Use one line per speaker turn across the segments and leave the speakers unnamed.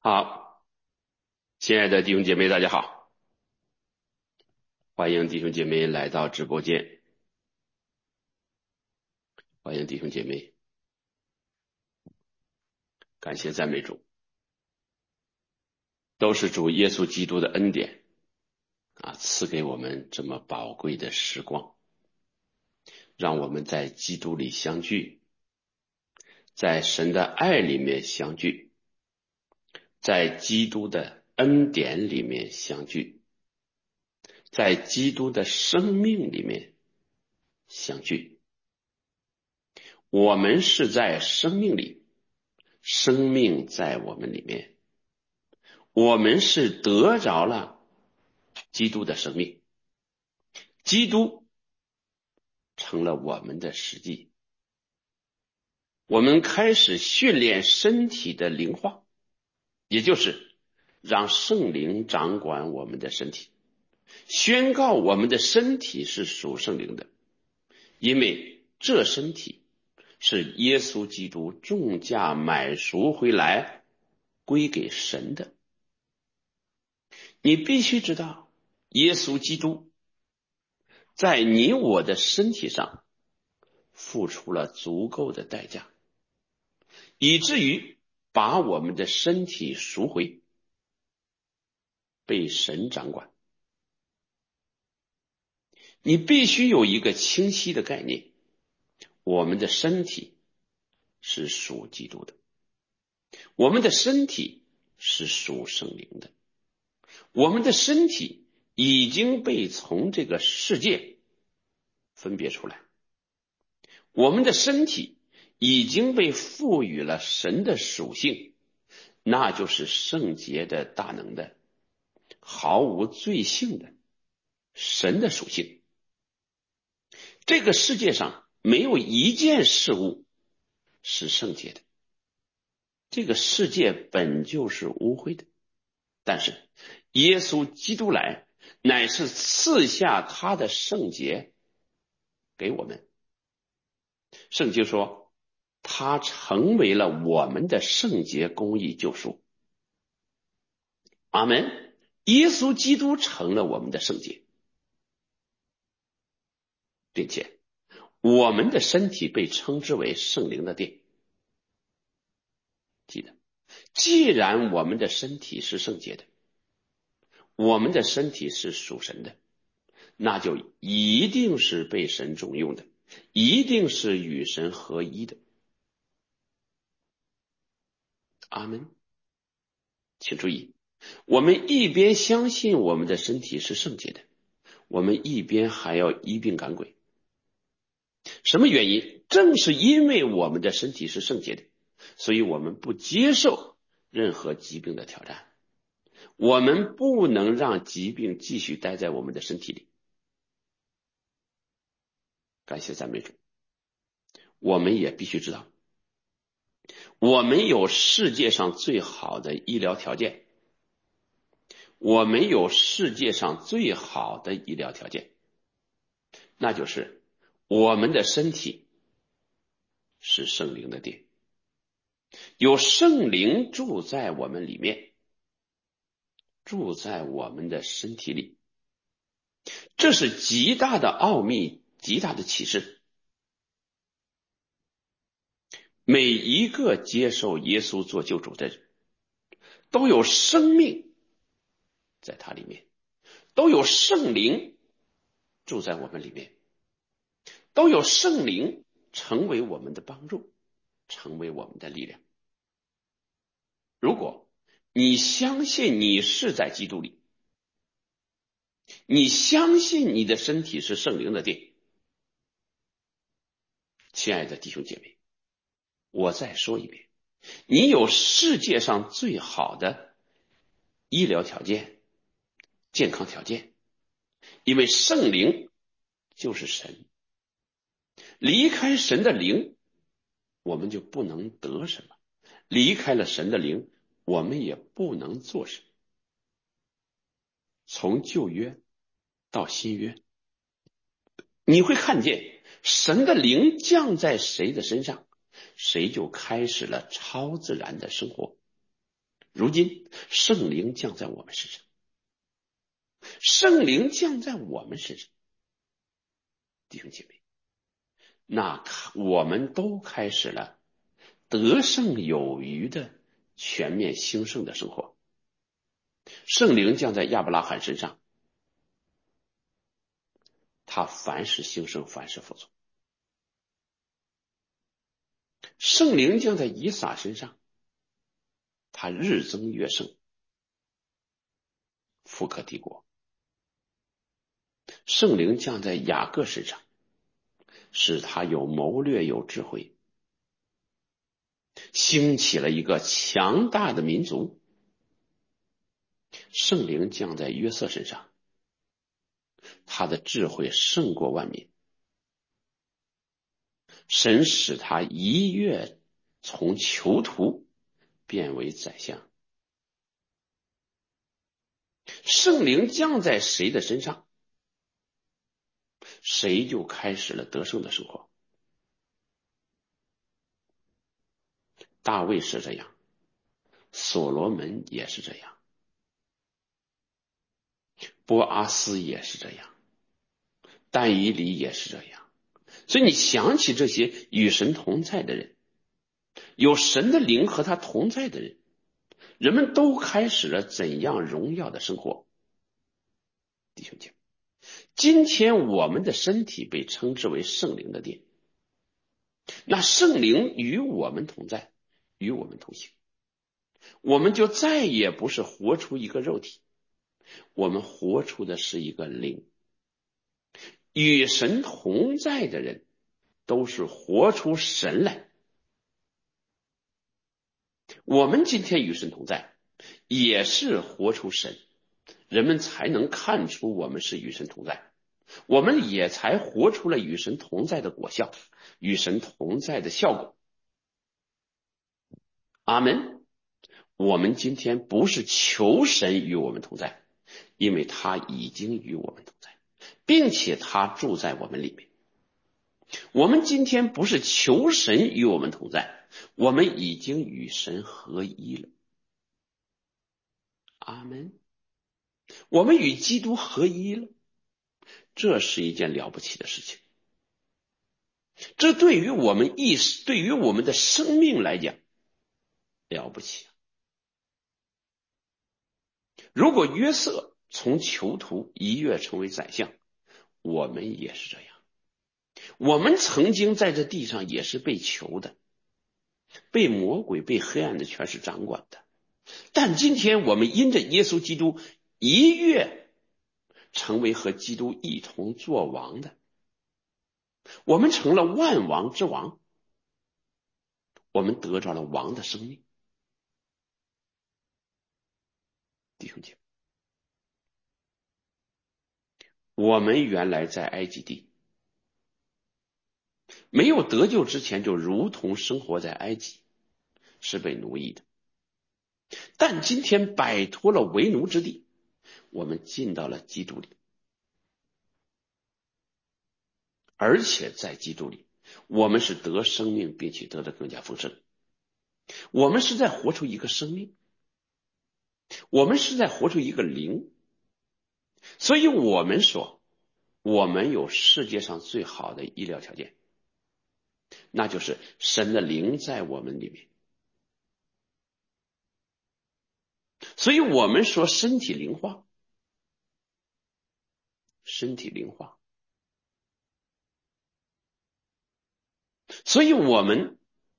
好，亲爱的弟兄姐妹，大家好，欢迎弟兄姐妹来到直播间，欢迎弟兄姐妹，感谢赞美主，都是主耶稣基督的恩典赐给我们这么宝贵的时光，让我们在基督里相聚，在神的爱里面相聚，在基督的恩典里面相聚，在基督的生命里面相聚。我们是在生命里，生命在我们里面，我们是得着了基督的生命，基督成了我们的实际，我们开始训练身体的灵化，也就是让圣灵掌管我们的身体，宣告我们的身体是属圣灵的，因为这身体是耶稣基督重价买赎回来归给神的。你必须知道，耶稣基督在你我的身体上付出了足够的代价，以至于把我们的身体赎回，被神掌管。你必须有一个清晰的概念，我们的身体是属基督的，我们的身体是属圣灵的，我们的身体已经被从这个世界分别出来，我们的身体已经被赋予了神的属性，那就是圣洁的、大能的、毫无罪性的神的属性。这个世界上没有一件事物是圣洁的，这个世界本就是污秽的，但是耶稣基督来，乃是赐下他的圣洁给我们。圣经说，他成为了我们的圣洁、公义、救赎。阿们。耶稣基督成了我们的圣洁，并且我们的身体被称之为圣灵的殿。记得，既然我们的身体是圣洁的，我们的身体是属神的，那就一定是被神重用的，一定是与神合一的。阿们。请注意，我们一边相信我们的身体是圣洁的，我们一边还要医病赶鬼。什么原因？正是因为我们的身体是圣洁的，所以我们不接受任何疾病的挑战，我们不能让疾病继续待在我们的身体里。感谢赞美主。我们也必须知道，我们有世界上最好的医疗条件，我们有世界上最好的医疗条件，那就是我们的身体是圣灵的殿，有圣灵住在我们里面，住在我们的身体里，这是极大的奥秘，极大的启示。每一个接受耶稣做救主的人，都有生命在他里面，都有圣灵住在我们里面，都有圣灵成为我们的帮助，成为我们的力量。如果你相信你是在基督里，你相信你的身体是圣灵的殿，亲爱的弟兄姐妹，我再说一遍，你有世界上最好的医疗条件、健康条件，因为圣灵就是神，离开神的灵，我们就不能得什么，离开了神的灵，我们也不能做什么。从旧约到新约，你会看见神的灵降在谁的身上，谁就开始了超自然的生活。 如今圣灵降在我们身上，圣灵降在我们身上，弟兄姐妹，那我们都开始了得胜有余的全面兴盛的生活。圣灵降在亚伯拉罕身上，他凡事兴盛，凡事服从。圣灵降在以撒身上，他日增月盛，富可敌国。圣灵降在雅各身上，使他有谋略有智慧，兴起了一个强大的民族。圣灵降在约瑟身上，他的智慧胜过万民，神使他一跃从囚徒变为宰相。圣灵降在谁的身上，谁就开始了得胜的生活。大卫是这样，所罗门也是这样，波阿斯也是这样，但以理也是这样。所以你想起这些与神同在的人，有神的灵和他同在的人，人们都开始了怎样荣耀的生活。弟兄姐妹，今天我们的身体被称之为圣灵的殿，那圣灵与我们同在，与我们同行，我们就再也不是活出一个肉体，我们活出的是一个灵。与神同在的人都是活出神来。我们今天与神同在，也是活出神，人们才能看出我们是与神同在，我们也才活出了与神同在的果效，与神同在的效果。阿们。我们今天不是求神与我们同在，因为他已经与我们同在，并且他住在我们里面。我们今天不是求神与我们同在，我们已经与神合一了。阿们。我们与基督合一了，这是一件了不起的事情。这对于我们意识，对于我们的生命来讲，了不起。如果约瑟从囚徒一跃成为宰相，我们也是这样。我们曾经在这地上也是被囚的，被魔鬼、被黑暗的权势掌管的。但今天我们因着耶稣基督一跃成为和基督一同作王的，我们成了万王之王，我们得着了王的生命。弟兄姐妹，我们原来在埃及地，没有得救之前就如同生活在埃及，是被奴役的。但今天摆脱了为奴之地，我们进到了基督里，而且在基督里，我们是得生命，并且得的更加丰盛。我们是在活出一个生命，我们是在活出一个灵。所以我们说，我们有世界上最好的医疗条件，那就是神的灵在我们里面。所以我们说身体灵化，身体灵化。所以我们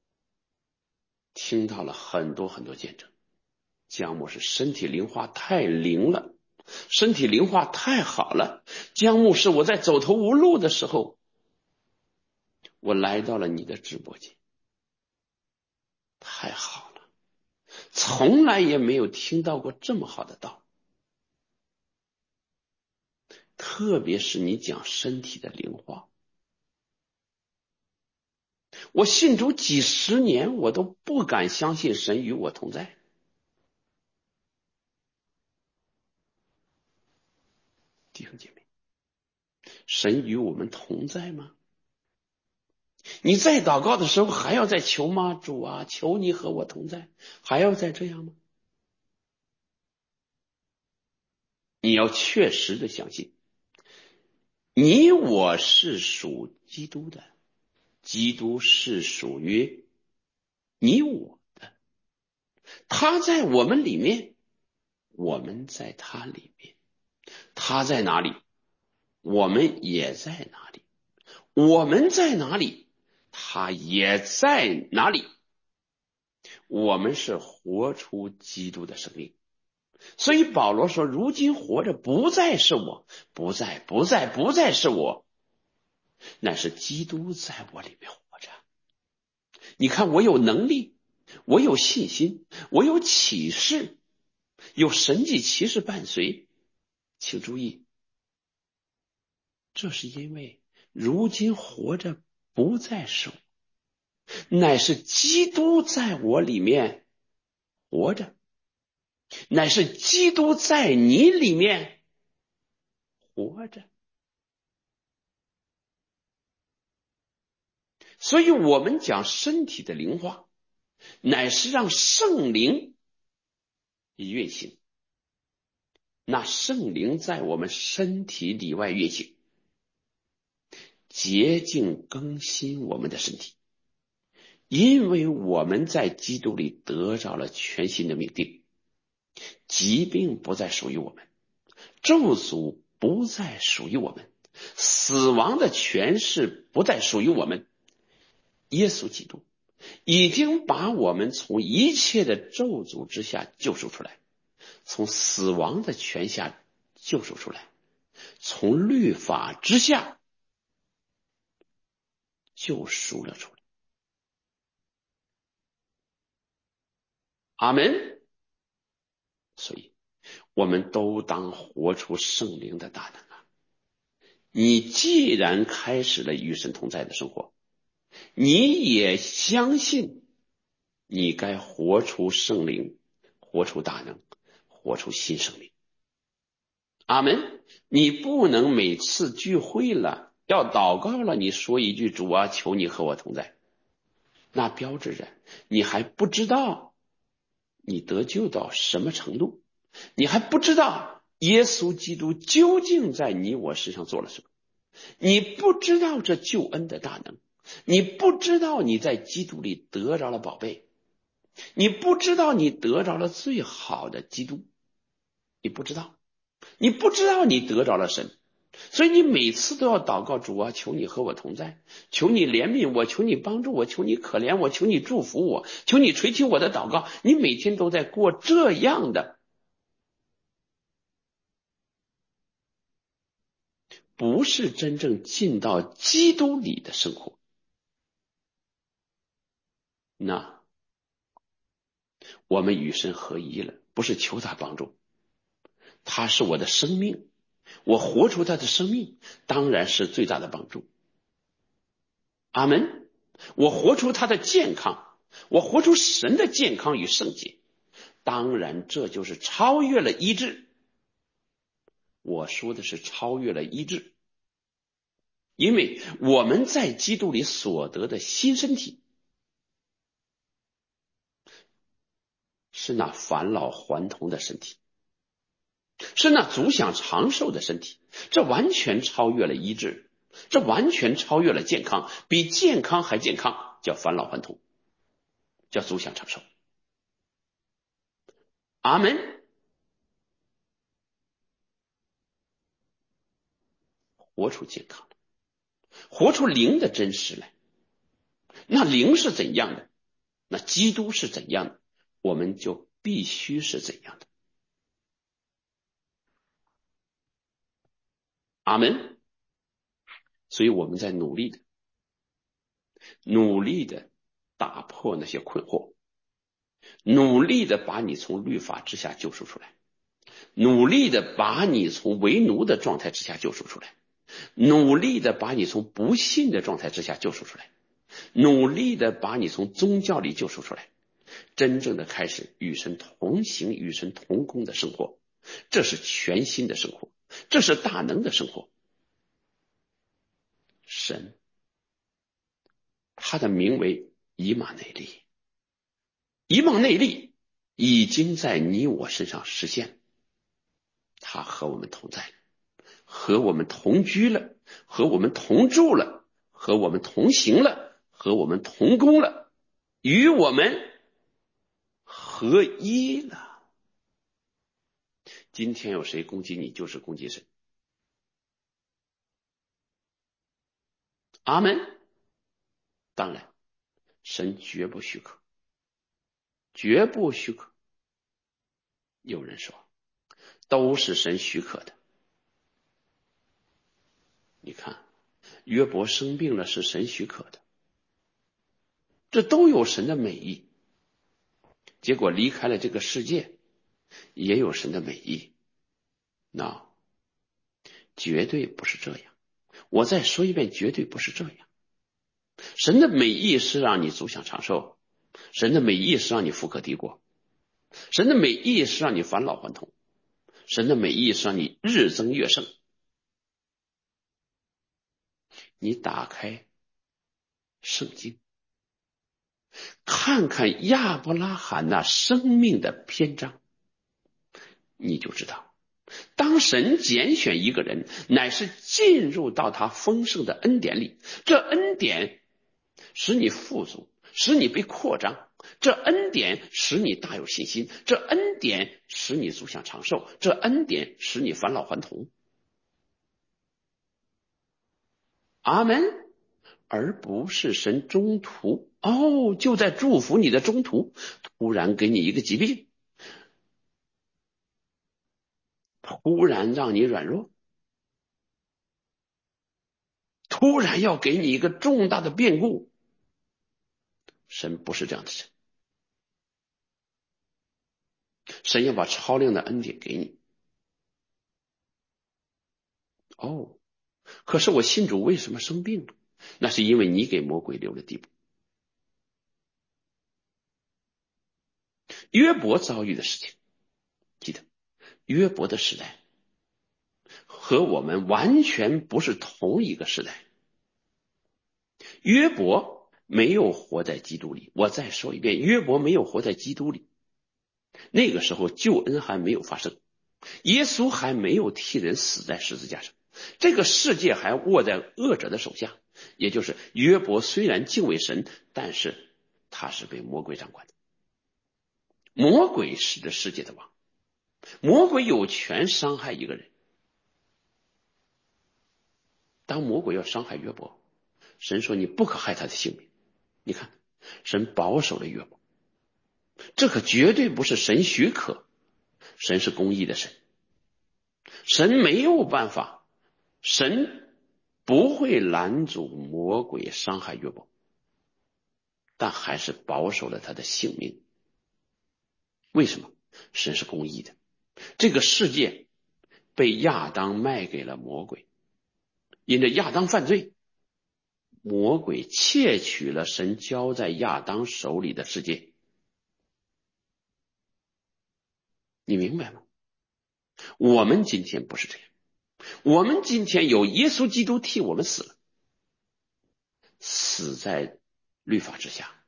听到了很多很多见证，姜牧师身体灵化太灵了，身体灵化太好了。姜牧师，我在走投无路的时候，我来到了你的直播间，太好了，从来也没有听到过这么好的道，特别是你讲身体的灵化。我信主几十年，我都不敢相信神与我同在。弟兄姐妹，神与我们同在吗？你在祷告的时候还要再求吗？主啊，求你和我同在，还要再这样吗？ 你要确实的相信，你我是属基督的，基督是属于你我的，他在我们里面，我们在他里面，他在哪里，我们也在哪里，我们在哪里，他也在哪里。我们是活出基督的生命。所以保罗说，如今活着不再是我，不再是我，乃是基督在我里面活着。你看，我有能力，我有信心，我有启示，有神迹奇事伴随。请注意，这是因为如今活着不再是我，乃是基督在我里面活着，乃是基督在你里面活着。所以我们讲身体的灵化，乃是让圣灵运行，那圣灵在我们身体里外运行，洁净更新我们的身体。因为我们在基督里得着了全新的命定，疾病不再属于我们，咒诅不再属于我们，死亡的权势不再属于我们。耶稣基督已经把我们从一切的咒诅之下救赎出来，从死亡的权下救赎出来，从律法之下救赎了出来。阿门。所以我们都当活出圣灵的大能啊！你既然开始了与神同在的生活，你也相信你该活出圣灵，活出大能，活出新生命。阿门。你不能每次聚会了，要祷告了，你说一句主啊，求你和我同在，那标志着你还不知道你得救到什么程度，你还不知道耶稣基督究竟在你我身上做了什么，你不知道这救恩的大能，你不知道你在基督里得着了宝贝，你不知道你得着了最好的基督，你不知道，你不知道你得着了神。所以你每次都要祷告，主啊，求你和我同在，求你怜悯我，求你帮助我，求你可怜我，求你祝福我，求你垂听我的祷告。你每天都在过这样的，不是真正进到基督里的生活。那我们与神合一了，不是求他帮助，他是我的生命，我活出他的生命，当然是最大的帮助。阿门。我活出他的健康，我活出神的健康与圣洁，当然这就是超越了医治。我说的是超越了医治，因为我们在基督里所得的新身体是那返老还童的身体，是那足享长寿的身体，这完全超越了医治，这完全超越了健康，比健康还健康，叫返老还童，叫足享长寿。阿门。活出健康，活出灵的真实来。那灵是怎样的，那基督是怎样的，我们就必须是怎样的。阿门。所以我们在努力的打破那些困惑，努力的把你从律法之下救赎出来，努力的把你从为奴的状态之下救赎出来，努力的把你从不信的状态之下救赎出来，努力的把你从宗教里救赎出来，真正的开始与神同行与神同工的生活。这是全新的生活，这是大能的生活。神他的名为以马内利，以马内利已经在你我身上实现。 他和我们同在，和我们同居了，和我们同住了，和我们同行了，和我们同工了，与我们合一了。今天有谁攻击你，就是攻击神。阿门。当然，神绝不许可，绝不许可。有人说，都是神许可的。你看，约伯生病了是神许可的，这都有神的美意。结果离开了这个世界，也有神的美意。那绝对不是这样。我再说一遍，绝对不是这样。神的美意是让你足享长寿，神的美意是让你富可敌国，神的美意是让你返老还童，神的美意是让你日增月盛。你打开圣经，看看亚伯拉罕那生命的篇章，你就知道，当神拣选一个人，乃是进入到他丰盛的恩典里，这恩典使你富足，使你被扩张，这恩典使你大有信心，这恩典使你足享长寿，这恩典使你返老还童。阿门。而不是神中途就在祝福你的中途突然给你一个疾病，突然让你软弱，突然要给你一个重大的变故。神不是这样的神，神要把超量的恩典给你。可是我信主为什么生病了？那是因为你给魔鬼留了地步。约伯遭遇的事情，记得约伯的时代和我们完全不是同一个时代。约伯没有活在基督里，我再说一遍，约伯没有活在基督里。那个时候救恩还没有发生，耶稣还没有替人死在十字架上，这个世界还握在恶者的手下。也就是约伯虽然敬畏神，但是他是被魔鬼掌管的。魔鬼是这世界的王，魔鬼有权伤害一个人。当魔鬼要伤害约伯，神说你不可害他的性命。你看，神保守了约伯，这可绝对不是神许可，神是公义的神，神没有办法，神不会拦阻魔鬼伤害约伯，但还是保守了他的性命。为什么？神是公义的，这个世界被亚当卖给了魔鬼，因着亚当犯罪，魔鬼窃取了神交在亚当手里的世界。你明白吗？我们今天不是这样，我们今天有耶稣基督替我们死了，死在律法之下，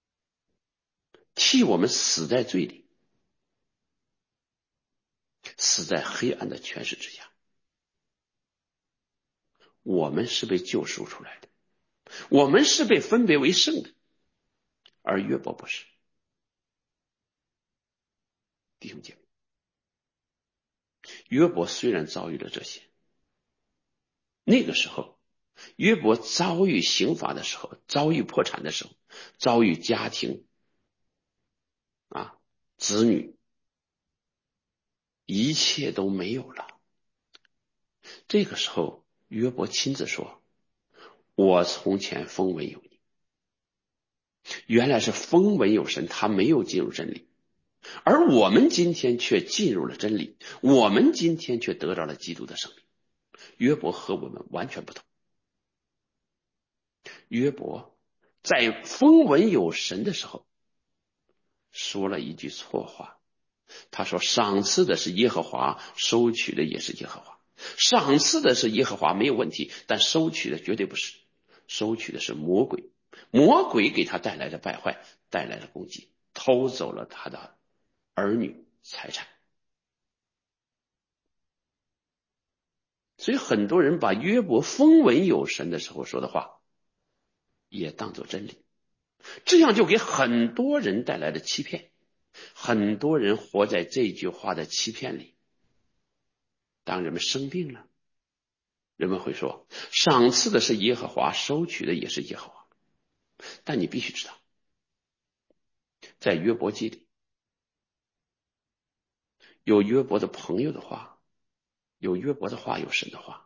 替我们死在罪里，死在黑暗的权势之下。我们是被救赎出来的，我们是被分别为圣的，而约伯不是。弟兄姐妹，约伯虽然遭遇了这些，那个时候约伯遭遇刑罚的时候，遭遇破产的时候，遭遇家庭子女一切都没有了。这个时候约伯亲自说，我从前风闻有你。原来是风闻有神，他没有进入真理，而我们今天却进入了真理，我们今天却得到了基督的生命。约伯和我们完全不同。约伯在风闻有神的时候说了一句错话，他说赏赐的是耶和华，收取的也是耶和华。赏赐的是耶和华没有问题，但收取的绝对不是，收取的是魔鬼。魔鬼给他带来的败坏，带来了攻击，偷走了他的儿女财产。 所以很多人把约伯风闻有神的时候说的话也当作真理，这样就给很多人带来了欺骗，很多人活在这句话的欺骗里。当人们生病了，人们会说赏赐的是耶和华，收取的也是耶和华。但你必须知道，在约伯记里有约伯的朋友的话，有约伯的话，有神的话。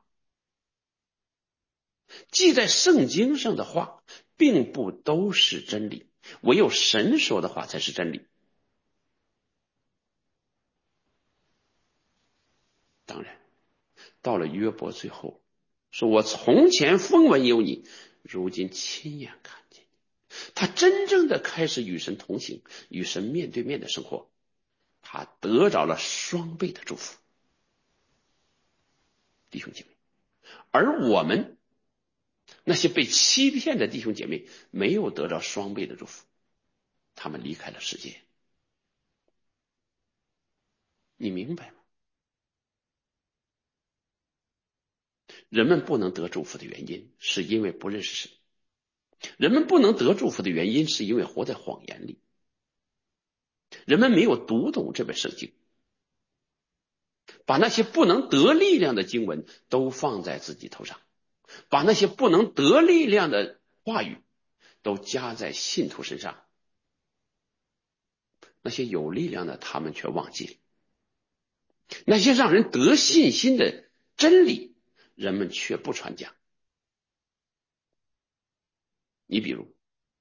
记在圣经上的话并不都是真理，唯有神说的话才是真理。当然到了约伯最后说，我从前风闻有你，如今亲眼看见你。他真正的开始与神同行，与神面对面的生活，他得着了双倍的祝福。弟兄姐妹，而我们那些被欺骗的弟兄姐妹没有得到双倍的祝福，他们离开了世界。你明白吗？人们不能得祝福的原因是因为不认识神，人们不能得祝福的原因是因为活在谎言里，人们没有读懂这本圣经，把那些不能得力量的经文都放在自己头上，把那些不能得力量的话语都加在信徒身上，那些有力量的他们却忘记了，那些让人得信心的真理人们却不传讲。你比如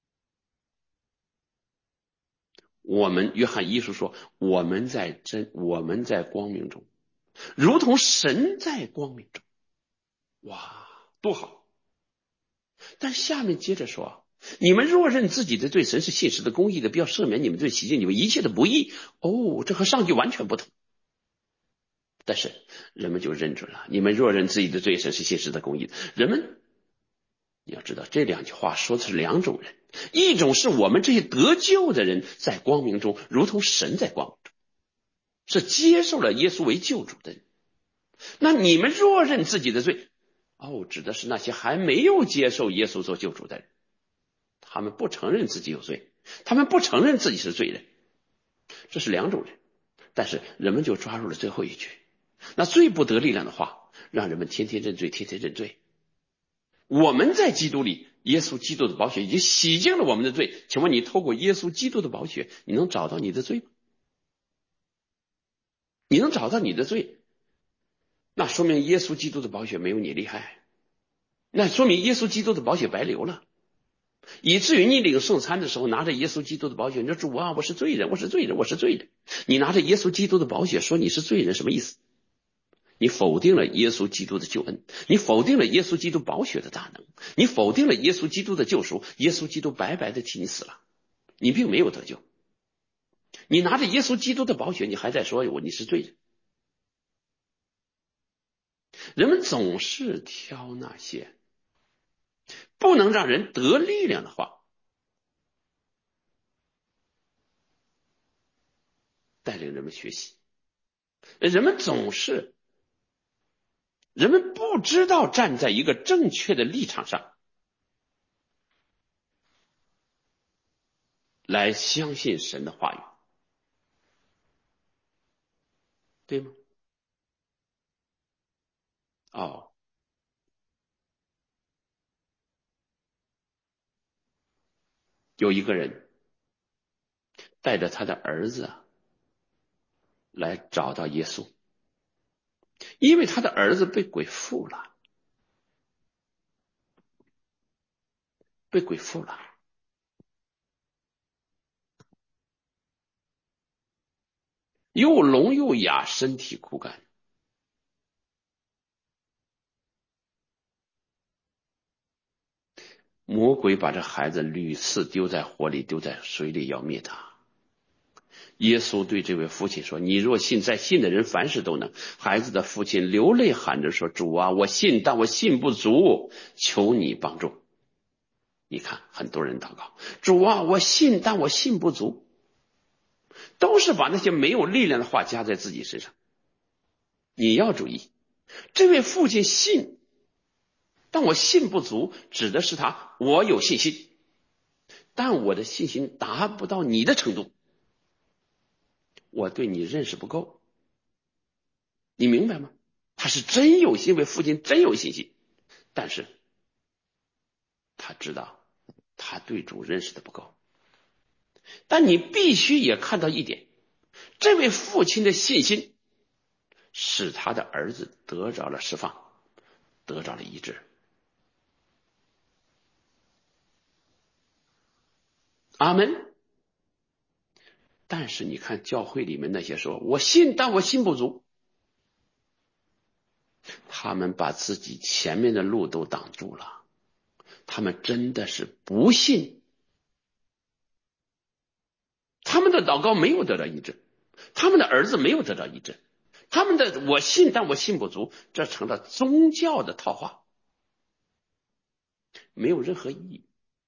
我们约翰一书说，我们在光明中如同神在光明中。哇，多好。但下面接着说，你们若认自己的罪，神是信实的公义的，必要赦免你们罪，洗净你们一切的不义。这和上句完全不同。但是人们就认准了，你们若认自己的罪，神是信实的公义的。人们，你要知道这两句话说的是两种人，一种是我们这些得救的人在光明中如同神在光明中，是接受了耶稣为救主的人。那你们若认自己的罪，指的是那些还没有接受耶稣做救主的人，他们不承认自己有罪，他们不承认自己是罪人，这是两种人。但是人们就抓住了最后一句，那最不得力量的话，让人们天天认罪，天天认罪。我们在基督里，耶稣基督的宝血已经洗净了我们的罪。请问你透过耶稣基督的宝血，你能找到你的罪吗？你能找到你的罪，那说明耶稣基督的宝血没有你厉害，那说明耶稣基督的宝血白流了，以至于你领圣餐的时候拿着耶稣基督的宝血，你说主啊，我是罪人，我是罪人，我是罪人。你拿着耶稣基督的宝血说你是罪人，什么意思？你否定了耶稣基督的救恩，你否定了耶稣基督宝血的大能，你否定了耶稣基督的救赎，耶稣基督白白的替你死了，你并没有得救。你拿着耶稣基督的宝血，你还在说你是罪人。人们总是挑那些不能让人得力量的话，带领人们学习。人们不知道站在一个正确的立场上来相信神的话语，对吗？有一个人带着他的儿子来找到耶稣，因为他的儿子被鬼附了，又聋又哑，身体枯干。魔鬼把这孩子屡次丢在火里，丢在水里，要灭他。耶稣对这位父亲说，你若信，在信的人凡事都能。孩子的父亲流泪喊着说，主啊，我信，但我信不足，求你帮助。你看很多人祷告，主啊，我信，但我信不足，都是把那些没有力量的话加在自己身上。你要注意， 这位父亲信，但我信不足，指的是我有信心，但我的信心达不到你的程度，我对你认识不够，你明白吗？他是真有心，为父亲真有信心，但是他知道他对主认识的不够。但你必须也看到一点，这位父亲的信心使他的儿子得着了释放，得着了医治。阿门。但是你看教会里面那些说我信但我信不足，他们把自己前面的路都挡住了，他们真的是不信，他们的祷告没有得到医治，他们的儿子没有得到医治，他们的我信但我信不足，这成了宗教的套话，没有任何意义。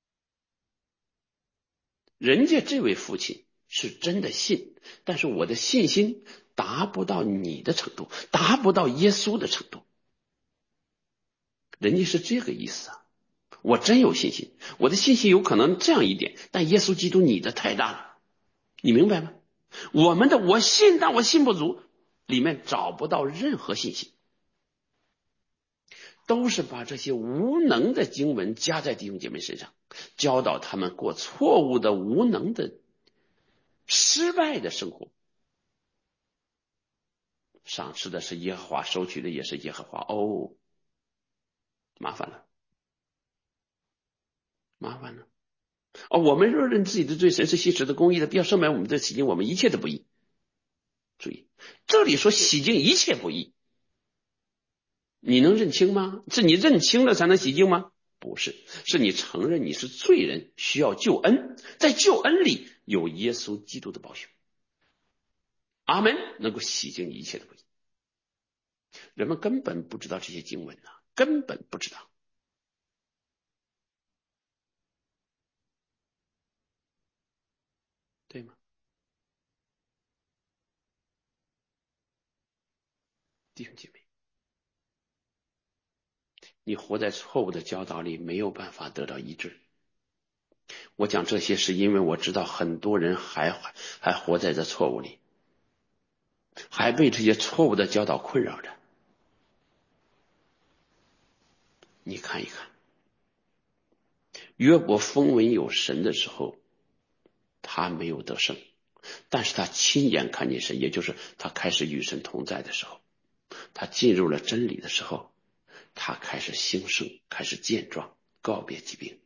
人家这位父亲是真的信，但是我的信心达不到你的程度，达不到耶稣的程度，人家是这个意思啊。我真有信心，我的信心有可能这样一点，但耶稣基督你的太大了，你明白吗？我们的我信但我信不足里面找不到任何信心，都是把这些无能的经文加在弟兄姐妹身上，教导他们过错误的无能的失败的生活。赏赐的是耶和华，收取的也是耶和华。哦，麻烦了，麻烦了。我们若认自己的罪，神是信实的公义的，必要赦免我们的洗净我们一切的不义。注意，这里说洗净一切不义，你能认清吗？是你认清了才能洗净吗？不是，是你承认你是罪人，需要救恩，在救恩里有耶稣基督的宝血，阿门，能够洗净一切的不义。人们根本不知道这些经文啊，根本不知道，对吗？弟兄姐妹，你活在错误的教导里，没有办法得到医治。我讲这些是因为我知道很多人还活在这错误里，还被这些错误的教导困扰着。你看一看，约伯风闻有神的时候，他没有得胜，但是他亲眼看见神，也就是他开始与神同在的时候，他进入了真理的时候，他开始兴盛，开始健壮，告别疾病。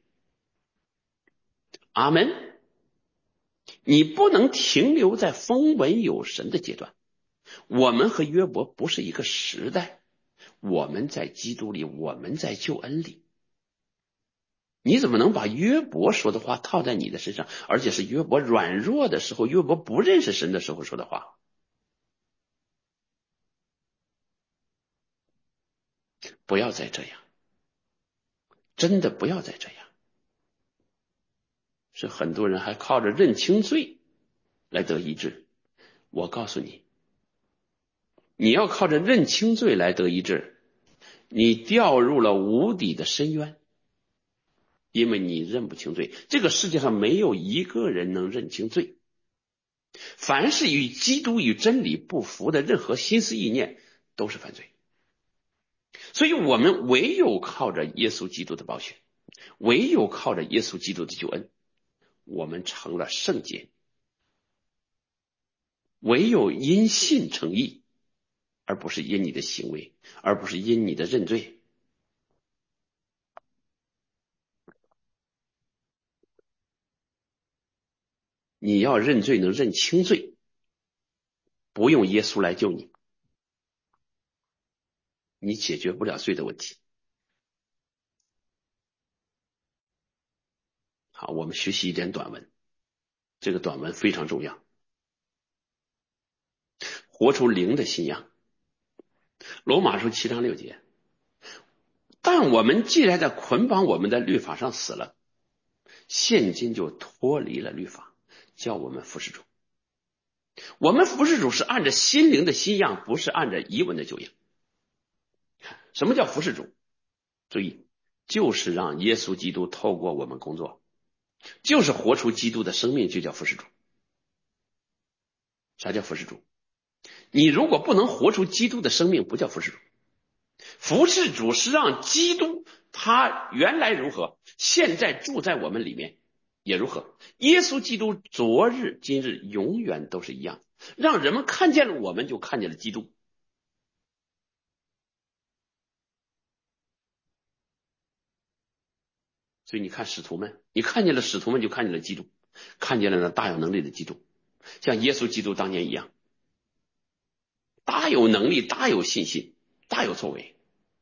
阿门。你不能停留在风闻有神的阶段，我们和约伯不是一个时代，我们在基督里，我们在救恩里。你怎么能把约伯说的话套在你的身上，而且是约伯软弱的时候，约伯不认识神的时候说的话？不要再这样，真的不要再这样。是很多人还靠着认清罪来得医治，我告诉你，你要靠着认清罪来得医治，你掉入了无底的深渊，因为你认不清罪。这个世界上没有一个人能认清罪，凡是与基督与真理不符的任何心思意念都是犯罪。所以我们唯有靠着耶稣基督的宝血，唯有靠着耶稣基督的救恩，我们成了圣洁，唯有因信称义，而不是因你的行为，而不是因你的认罪。你要认罪能认清罪，不用耶稣来救你，你解决不了罪的问题。好，我们学习一点短文，这个短文非常重要。活出灵的信仰。罗马书7章6节，但我们既然在捆绑我们的律法上死了，现今就脱离了律法，叫我们服侍主。我们服侍主是按着心灵的新样，不是按着遗文的旧样。 什么叫服侍主？注意，就是让耶稣基督透过我们工作，就是活出基督的生命，就叫服侍主。啥叫服侍主？你如果不能活出基督的生命，不叫服侍主。服侍主是让基督他原来如何，现在住在我们里面也如何。耶稣基督昨日今日永远都是一样，让人们看见了我们，就看见了基督。所以你看使徒们，你看见了使徒们，就看见了基督，看见了那大有能力的基督，像耶稣基督当年一样，大有能力，大有信心，大有作为。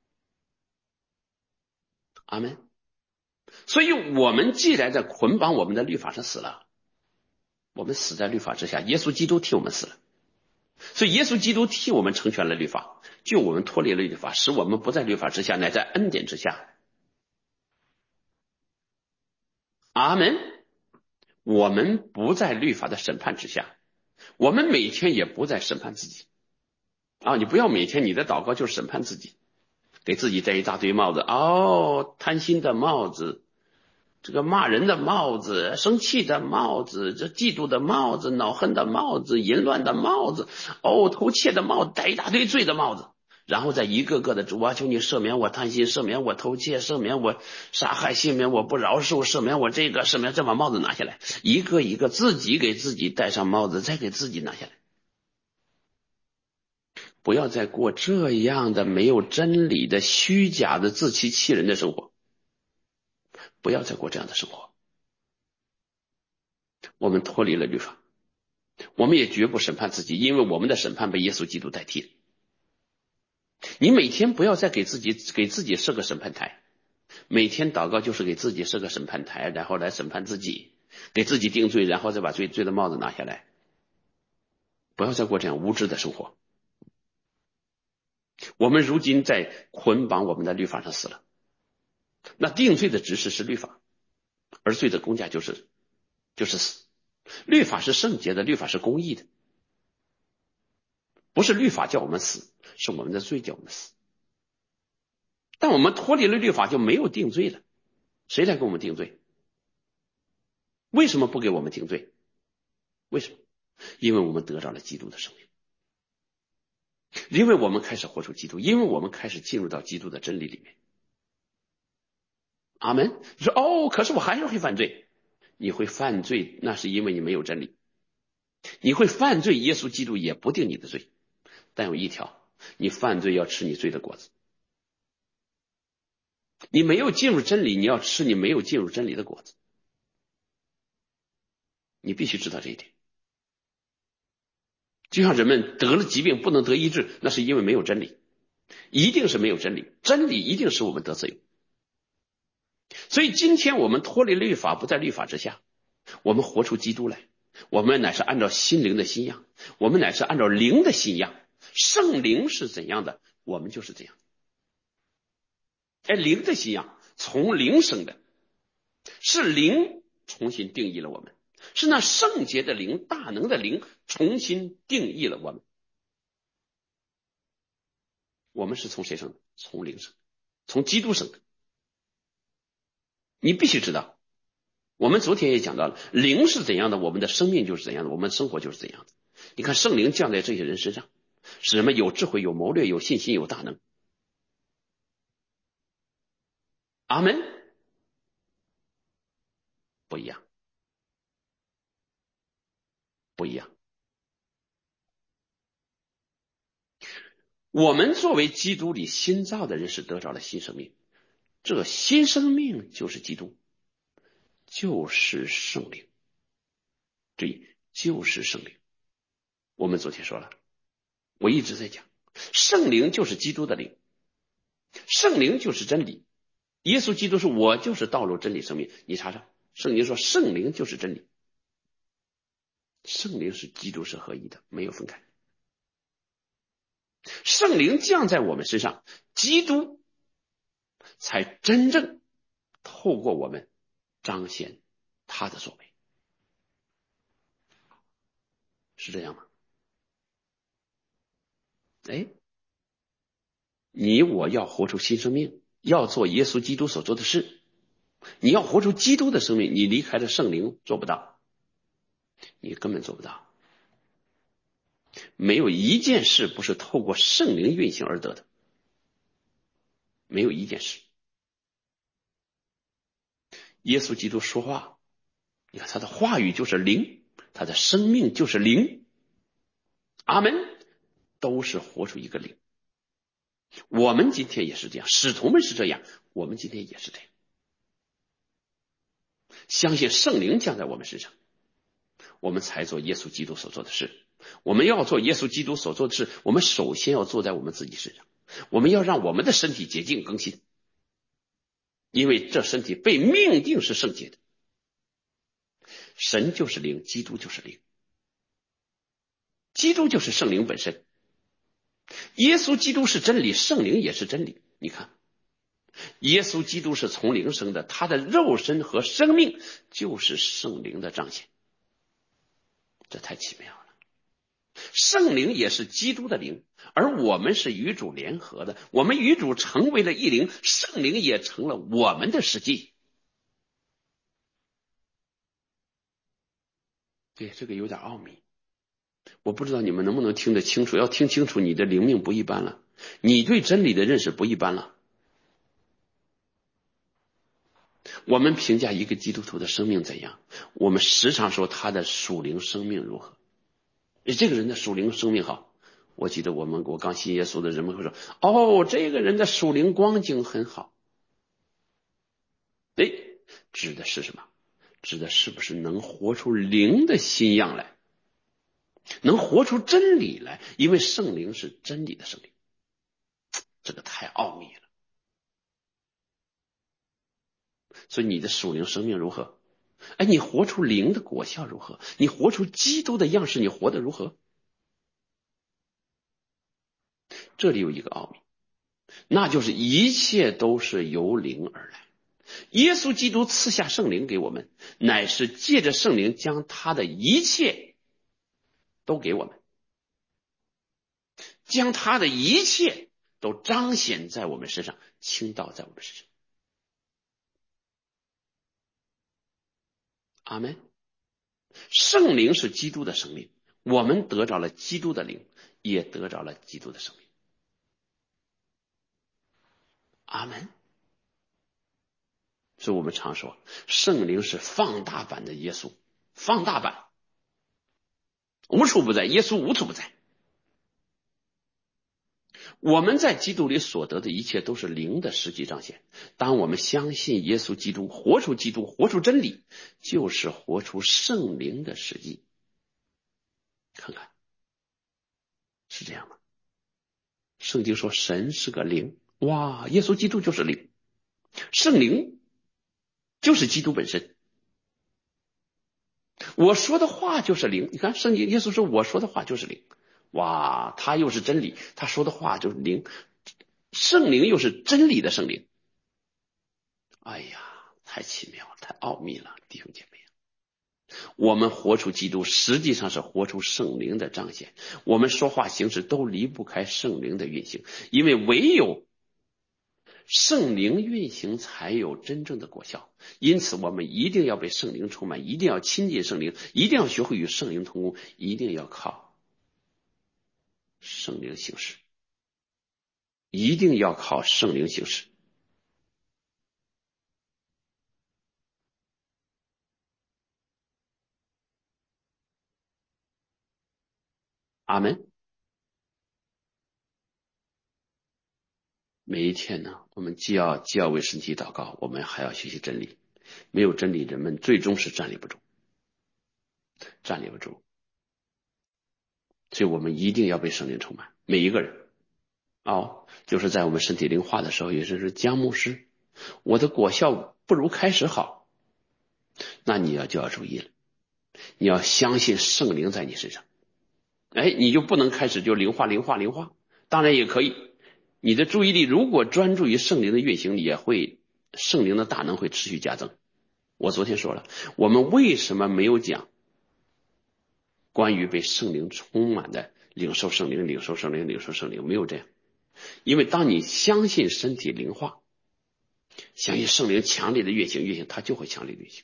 阿门。所以我们既然在捆绑我们的律法上死了，我们死在律法之下，耶稣基督替我们死了。所以耶稣基督替我们成全了律法，救我们脱离了律法，使我们不在律法之下，乃在恩典之下。阿门。我们不在律法的审判之下，我们每天也不再审判自己啊！你不要每天你的祷告就是审判自己，给自己戴一大堆帽子哦，贪心的帽子，这个骂人的帽子，生气的帽子，这嫉妒的帽子，恼恨的帽子，淫乱的帽子，哦，偷窃的帽子，戴一大堆罪的帽子，然后再一个个的主啊，求你赦免我贪心，赦免我偷窃，赦免我杀害，赦免我不饶恕，赦免我这个，赦免，再把帽子拿下来，一个一个自己给自己戴上帽子，再给自己拿下来。不要再过这样的没有真理的虚假的自欺欺人的生活，不要再过这样的生活。我们脱离了律法，我们也绝不审判自己，因为我们的审判被耶稣基督代替了。你每天不要再给自己设个审判台，每天祷告就是给自己设个审判台，然后来审判自己，给自己定罪，然后再把罪的帽子拿下来。不要再过这样无知的生活。我们如今在捆绑我们的律法上死了，那定罪的执事是律法，而罪的工价就是死。律法是圣洁的，律法是公义的，不是律法叫我们死，是我们的罪叫我们死。但我们脱离了律法就没有定罪了，谁来给我们定罪？为什么不给我们定罪？为什么？因为我们得到了基督的生命，因为我们开始活出基督，因为我们开始进入到基督的真理里面。阿门。你说哦，可是我还是会犯罪。你会犯罪，那是因为你没有真理。你会犯罪，耶稣基督也不定你的罪，但有一条，你犯罪要吃你罪的果子。你没有进入真理，你要吃你没有进入真理的果子。你必须知道这一点。就像人们得了疾病不能得医治，那是因为没有真理，一定是没有真理，真理一定使我们得自由。所以今天我们脱离律法，不在律法之下，我们活出基督来，我们乃是按照心灵的新样，我们乃是按照灵的新样，圣灵是怎样的，我们就是这样。灵的新样从灵生的，是灵重新定义了我们，是那圣洁的灵，大能的灵重新定义了我们。我们是从谁生的？从灵生的，从基督生的。你必须知道，我们昨天也讲到了，灵是怎样的，我们的生命就是怎样的，我们生活就是怎样的。你看圣灵降在这些人身上，使人们有智慧、有谋略、有信心、有大能。阿门。不一样，不一样。我们作为基督里新造的人，是得着了新生命，这个新生命就是基督，就是圣灵。注意，就是圣灵。我们昨天说了，我一直在讲，圣灵就是基督的灵，圣灵就是真理。耶稣基督说我就是道路真理生命，你查查圣经说圣灵就是真理，圣灵是基督是合一的，没有分开。圣灵降在我们身上，基督才真正透过我们彰显他的作为，是这样吗？哎， 你我要活出新生命，要做耶稣基督所做的事。你要活出基督的生命，你离开了圣灵做不到，你根本做不到。没有一件事不是透过圣灵运行而得的，没有一件事。耶稣基督说话，你看他的话语就是灵，他的生命就是灵。阿门，都是活出一个灵。我们今天也是这样，使徒们是这样，我们今天也是这样。相信圣灵降在我们身上，我们才做耶稣基督所做的事。我们要做耶稣基督所做的事，我们首先要做在我们自己身上。我们要让我们的身体洁净更新，因为这身体被命定是圣洁的。神就是灵，基督就是灵，基督就是圣灵本身。耶稣基督是真理，圣灵也是真理。你看，耶稣基督是从灵生的，他的肉身和生命就是圣灵的彰显，这太奇妙了。圣灵也是基督的灵，而我们是与主联合的，我们与主成为了一灵，圣灵也成了我们的实际。对，这个有点奥秘，我不知道你们能不能听得清楚，要听清楚你的灵命不一般了，你对真理的认识不一般了。我们评价一个基督徒的生命怎样，我们时常说他的属灵生命如何。这个人的属灵生命好，我记得我刚信耶稣的人们会说，哦，这个人的属灵光景很好。指的是什么？指的是不是能活出灵的新样来，能活出真理来，因为圣灵是真理的圣灵，这个太奥秘了。所以你的属灵生命如何？你活出灵的果效如何？你活出基督的样式，你活得如何？这里有一个奥秘，那就是一切都是由灵而来。耶稣基督赐下圣灵给我们，乃是借着圣灵将他的一切都给我们，将他的一切都彰显在我们身上，倾倒在我们身上。阿们。圣灵是基督的生命，我们得着了基督的灵，也得着了基督的生命。阿们。所以我们常说，圣灵是放大版的耶稣，放大版，无处不在，耶稣无处不在。我们在基督里所得的一切都是灵的实际彰显。当我们相信耶稣基督，活出基督，活出真理，就是活出圣灵的实际。看看，是这样吗？圣经说神是个灵，哇，耶稣基督就是灵，圣灵就是基督本身。我说的话就是灵，你看圣经耶稣说我说的话就是灵，哇，他又是真理，他说的话就是灵，圣灵又是真理的圣灵。哎呀，太奇妙了，太奥秘了，弟兄姐妹。我们活出基督，实际上是活出圣灵的彰显。我们说话行事都离不开圣灵的运行，因为唯有圣灵运行才有真正的果效。因此我们一定要被圣灵充满，一定要亲近圣灵，一定要学会与圣灵同工，一定要靠圣灵行事，一定要靠圣灵行事。阿们。每一天呢，我们既要为身体祷告，我们还要学习真理。没有真理，人们最终是站立不住。所以我们一定要被圣灵充满，每一个人。就是在我们身体灵化的时候，也就是姜牧师，我的果效不如开始好，那你就要注意了，你要相信圣灵在你身上。你就不能开始就灵化，当然也可以。你的注意力如果专注于圣灵的运行，圣灵的大能会持续加增。我昨天说了，我们为什么没有讲关于被圣灵充满的领受圣灵，没有这样。 因为当你相信身体灵化，相信圣灵强烈的运行，它就会强烈的运行。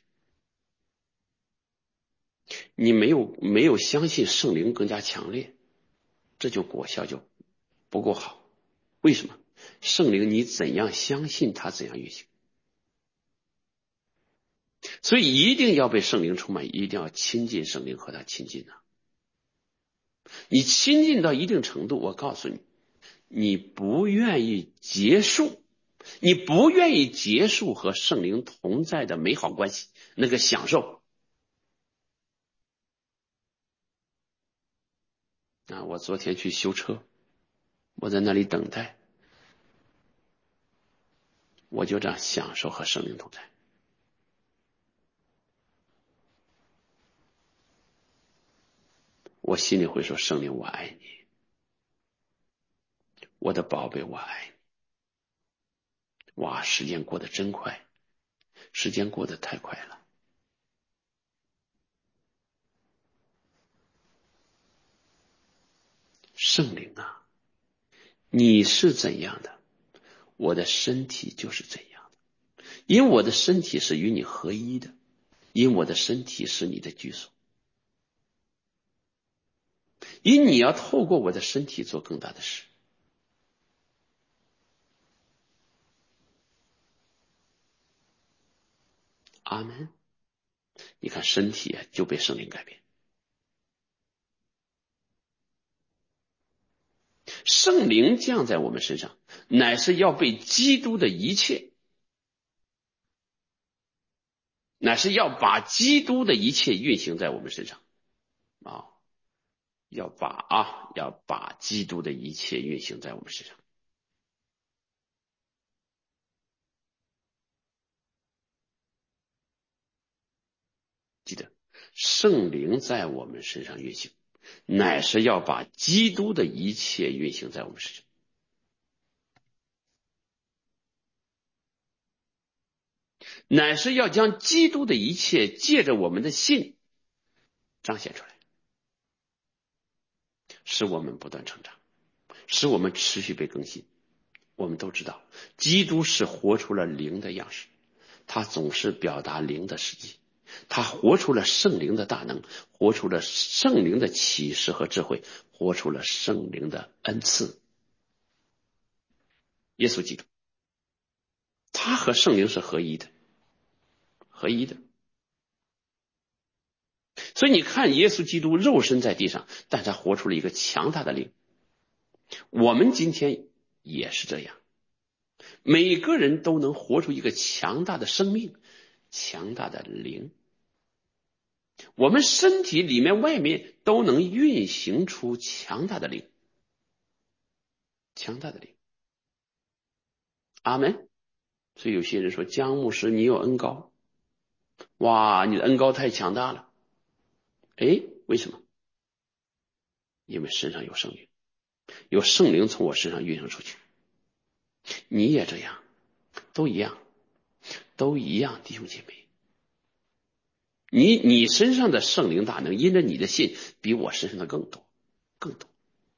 你没有相信圣灵更加强烈，这就果效就不够好。为什么？圣灵你怎样相信它怎样运行，所以一定要被圣灵充满，一定要亲近圣灵，和他亲近啊。你亲近到一定程度，我告诉你，你不愿意结束和圣灵同在的美好关系，那个享受啊！我昨天去修车，我在那里等待，我就这样享受和圣灵同在。我心里会说，圣灵我爱你，我的宝贝我爱你。哇，时间过得真快，时间过得太快了。圣灵啊，你是怎样的，我的身体就是怎样的，因我的身体是与你合一的，因我的身体是你的居所，因你要透过我的身体做更大的事。阿门。你看身体就被圣灵改变，圣灵降在我们身上，乃是要被基督的一切，乃是要把基督的一切运行在我们身上啊，要把基督的一切运行在我们身上。记得，圣灵在我们身上运行，乃是要把基督的一切运行在我们身上，乃是要将基督的一切借着我们的信彰显出来，使我们不断成长，使我们持续被更新。我们都知道，基督是活出了灵的样式，他总是表达灵的实际，他活出了圣灵的大能，活出了圣灵的启示和智慧，活出了圣灵的恩赐。耶稣基督，他和圣灵是合一的，合一的。所以你看，耶稣基督肉身在地上，但他活出了一个强大的灵。我们今天也是这样，每个人都能活出一个强大的生命，强大的灵。我们身体里面外面都能运行出强大的灵，强大的灵。阿门。所以有些人说，姜牧师你有恩膏，哇，你的恩膏太强大了。诶，为什么？因为身上有圣灵，有圣灵从我身上运行出去。你也这样，都一样，都一样，弟兄姐妹。你身上的圣灵大能，因着你的信，比我身上的更多，更多。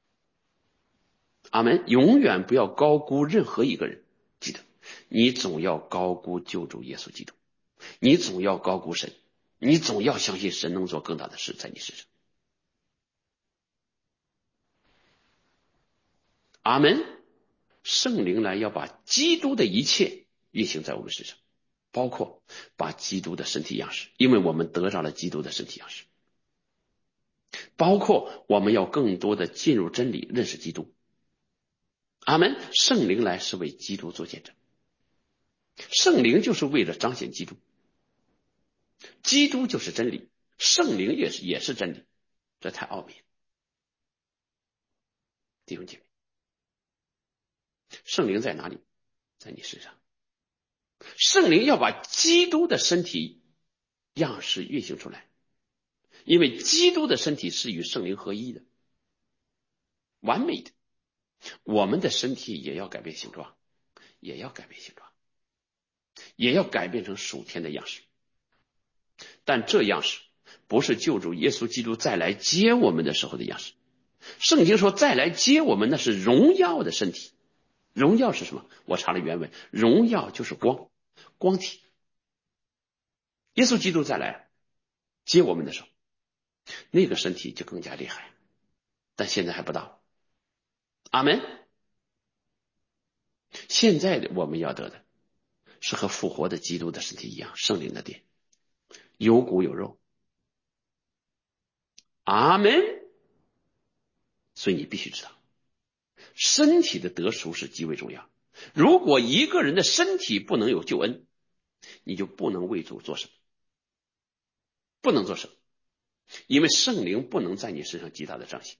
阿门。永远不要高估任何一个人，记得，你总要高估救主耶稣基督，你总要高估神，你总要相信神能做更大的事在你身上。阿门。圣灵来要把基督的一切运行在我们身上，包括把基督的身体样式，因为我们得着了基督的身体样式，包括我们要更多的进入真理，认识基督。阿门。圣灵来是为基督做见证，圣灵就是为了彰显基督，基督就是真理，圣灵也是真理，这太奥秘了。弟兄姐妹，圣灵在哪里？在你身上。圣灵要把基督的身体样式运行出来，因为基督的身体是与圣灵合一的，完美的。我们的身体也要改变形状，也要改变形状，也要改变成属天的样式。但这样式不是救主耶稣基督再来接我们的时候的样式。圣经说再来接我们那是荣耀的身体， 荣耀是什么？我查了原文，荣耀就是光，光体。耶稣基督再来接我们的时候，那个身体就更加厉害，但现在还不到。阿们。现在我们要得的是和复活的基督的身体一样，圣灵的殿，有骨有肉。阿们。所以你必须知道，身体的得赎是极为重要。如果一个人的身体不能有救恩，你就不能为主做什么，不能做什么，因为圣灵不能在你身上极大的彰显。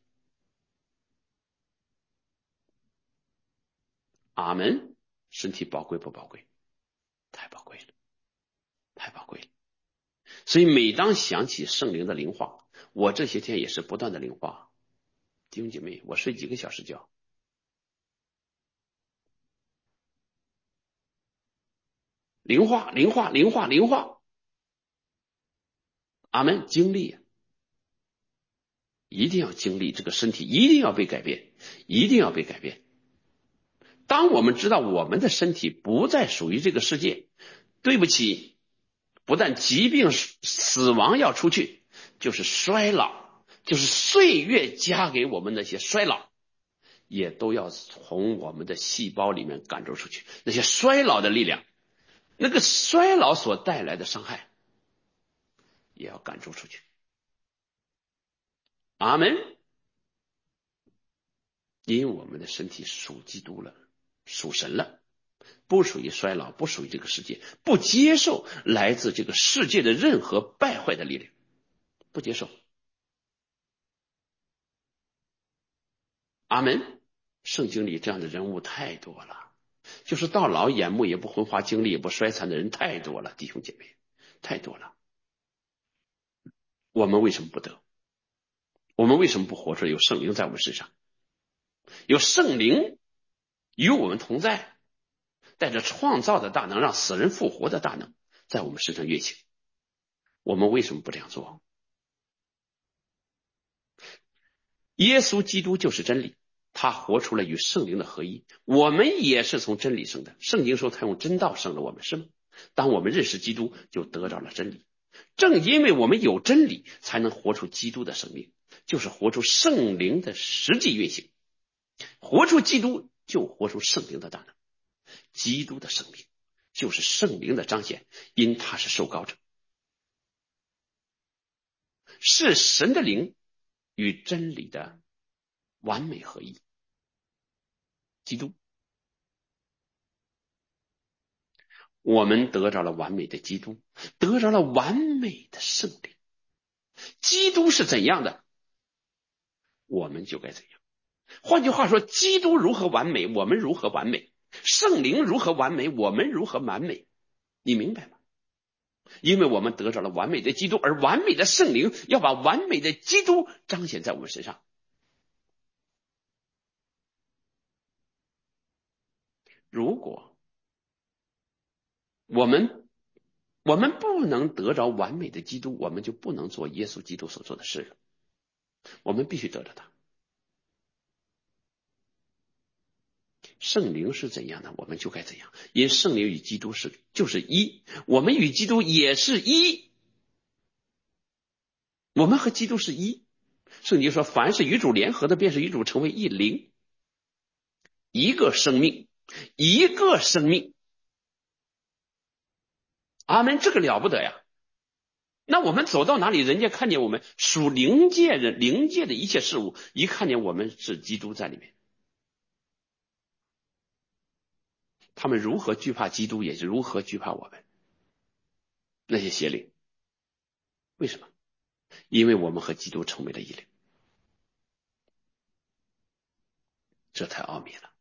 阿们。身体宝贵不宝贵？太宝贵了，太宝贵了。所以每当想起圣灵的灵化，我这些天也是不断的灵化。弟兄姐妹，我睡几个小时觉，灵化灵化灵化灵化。阿们。经历一定要经历，这个身体一定要被改变，一定要被改变。当我们知道我们的身体不再属于这个世界，对不起，不但疾病死亡要出去，就是衰老，就是岁月加给我们那些衰老，也都要从我们的细胞里面赶逐出去。那些衰老的力量，那个衰老所带来的伤害，也要赶逐出去。阿们。因为我们的身体属基督了，属神了，不属于衰老，不属于这个世界，不接受来自这个世界的任何败坏的力量，不接受。阿们。圣经里这样的人物太多了，就是到老眼目也不昏花，精力也不衰残的人太多了，弟兄姐妹，太多了。我们为什么不得？我们为什么不活出来？有圣灵在我们身上，有圣灵与我们同在，带着创造的大能，让死人复活的大能在我们身上运行。我们为什么不这样做？耶稣基督就是真理，他活出了与圣灵的合一。我们也是从真理生的，圣经说他用真道生了我们，是吗？当我们认识基督，就得着了真理。正因为我们有真理，才能活出基督的生命，就是活出圣灵的实际运行。活出基督，就活出圣灵的大能。基督的生命就是圣灵的彰显，因他是受膏者，是神的灵与真理的完美合一。基督，我们得着了完美的基督，得着了完美的圣灵。基督是怎样的，我们就该怎样。换句话说，基督如何完美，我们如何完美；圣灵如何完美，我们如何完美。你明白吗？因为我们得着了完美的基督，而完美的圣灵要把完美的基督彰显在我们身上。如果我们不能得着完美的基督，我们就不能做耶稣基督所做的事了。我们必须得着他。圣灵是怎样的，我们就该怎样，因圣灵与基督就是一，我们与基督也是一，我们和基督是一。圣经说，凡是与主联合的，便是与主成为一灵，一个生命，一个生命。阿们，这个了不得呀！那我们走到哪里，人家看见我们属灵界人，灵界的一切事物，一看见我们是基督在里面，他们如何惧怕基督，也是如何惧怕我们那些邪灵。为什么？因为我们和基督成为了一灵，这太奥秘了。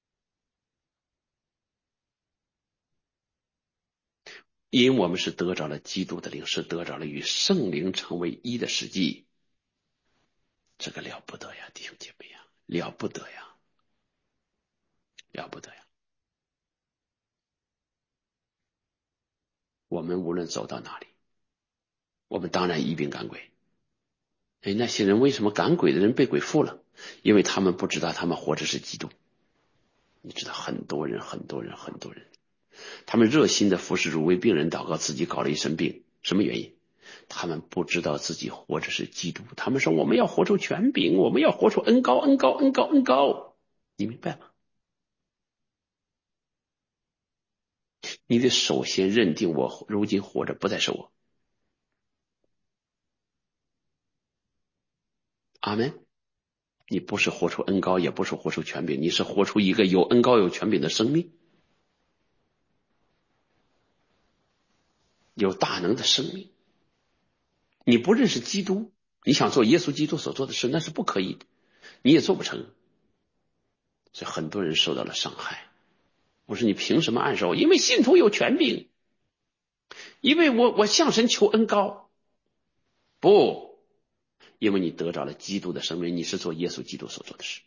因我们是得着了基督的灵，是得着了与圣灵成为一的实际，这个了不得呀，弟兄姐妹呀，了不得呀，了不得呀！我们无论走到哪里，我们当然一并赶鬼。那些人为什么赶鬼的人被鬼附了？因为他们不知道他们活着是基督。 你知道很多人，他们热心的服侍主，为病人祷告，自己搞了一身病，什么原因？他们不知道自己活着是基督，他们说我们要活出权柄，我们要活出恩高，你明白吗？你得首先认定我如今活着不再是我。阿门。你不是活出恩高，也不是活出权柄，你是活出一个有恩高有权柄的生命，有大能的生命。你不认识基督，你想做耶稣基督所做的事，那是不可以的，你也做不成。所以很多人受到了伤害。我说你凭什么按手？因为信徒有权柄，因为我向神求恩高。不，因为你得着了基督的生命，你是做耶稣基督所做的事。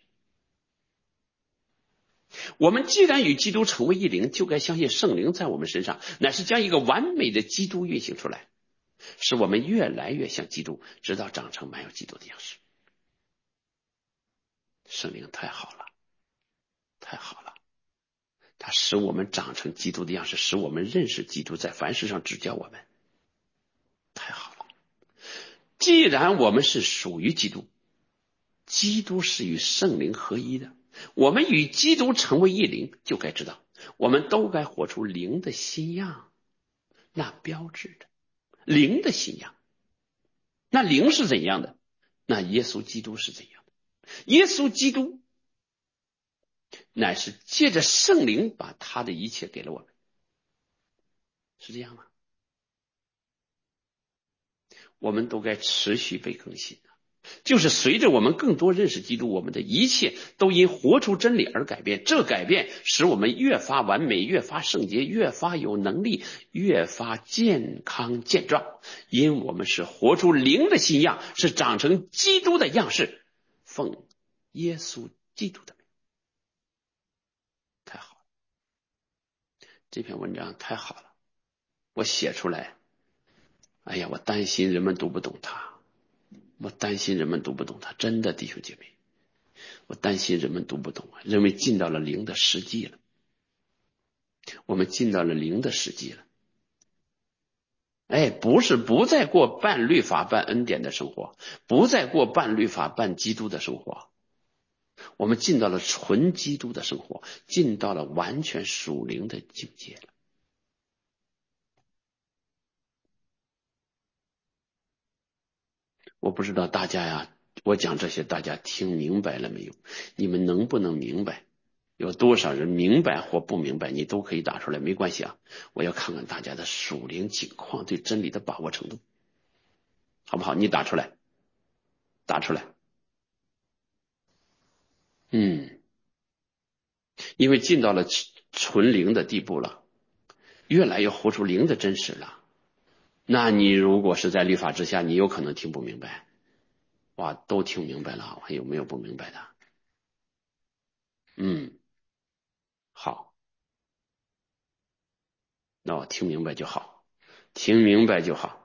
我们既然与基督成为一灵，就该相信圣灵在我们身上乃是将一个完美的基督运行出来，使我们越来越像基督，直到长成满有基督的样式。圣灵太好了，太好了，它使我们长成基督的样式，使我们认识基督，在凡事上指教我们。太好了。既然我们是属于基督，基督是与圣灵合一的，我们与基督成为一灵，就该知道我们都该活出灵的新样。那标志着灵的新样。那灵是怎样的？那耶稣基督是怎样的？耶稣基督乃是借着圣灵把他的一切给了我们，是这样吗？我们都该持续被更新，就是随着我们更多认识基督，我们的一切都因活出真理而改变。这改变使我们越发完美，越发圣洁，越发有能力，越发健康健壮。因我们是活出灵的新样，是长成基督的样式，奉耶稣基督的名。太好了，这篇文章太好了，我写出来，哎呀，我担心人们读不懂它，真的，弟兄姐妹，我担心人们读不懂，认为进到了灵的实际了。我们进到了灵的实际了。不是不再过半律法半恩典的生活，不再过半律法半基督的生活，我们进到了纯基督的生活，进到了完全属灵的境界了。我不知道大家呀，我讲这些大家听明白了没有？你们能不能明白？有多少人明白或不明白，你都可以打出来，没关系啊。我要看看大家的属灵情况，对真理的把握程度，好不好？你打出来，打出来。因为进到了纯灵的地步了，越来越活出灵的真实了。那你如果是在律法之下，你有可能听不明白。哇，都听明白了，还有没有不明白的？好，那我听明白就好，听明白就好。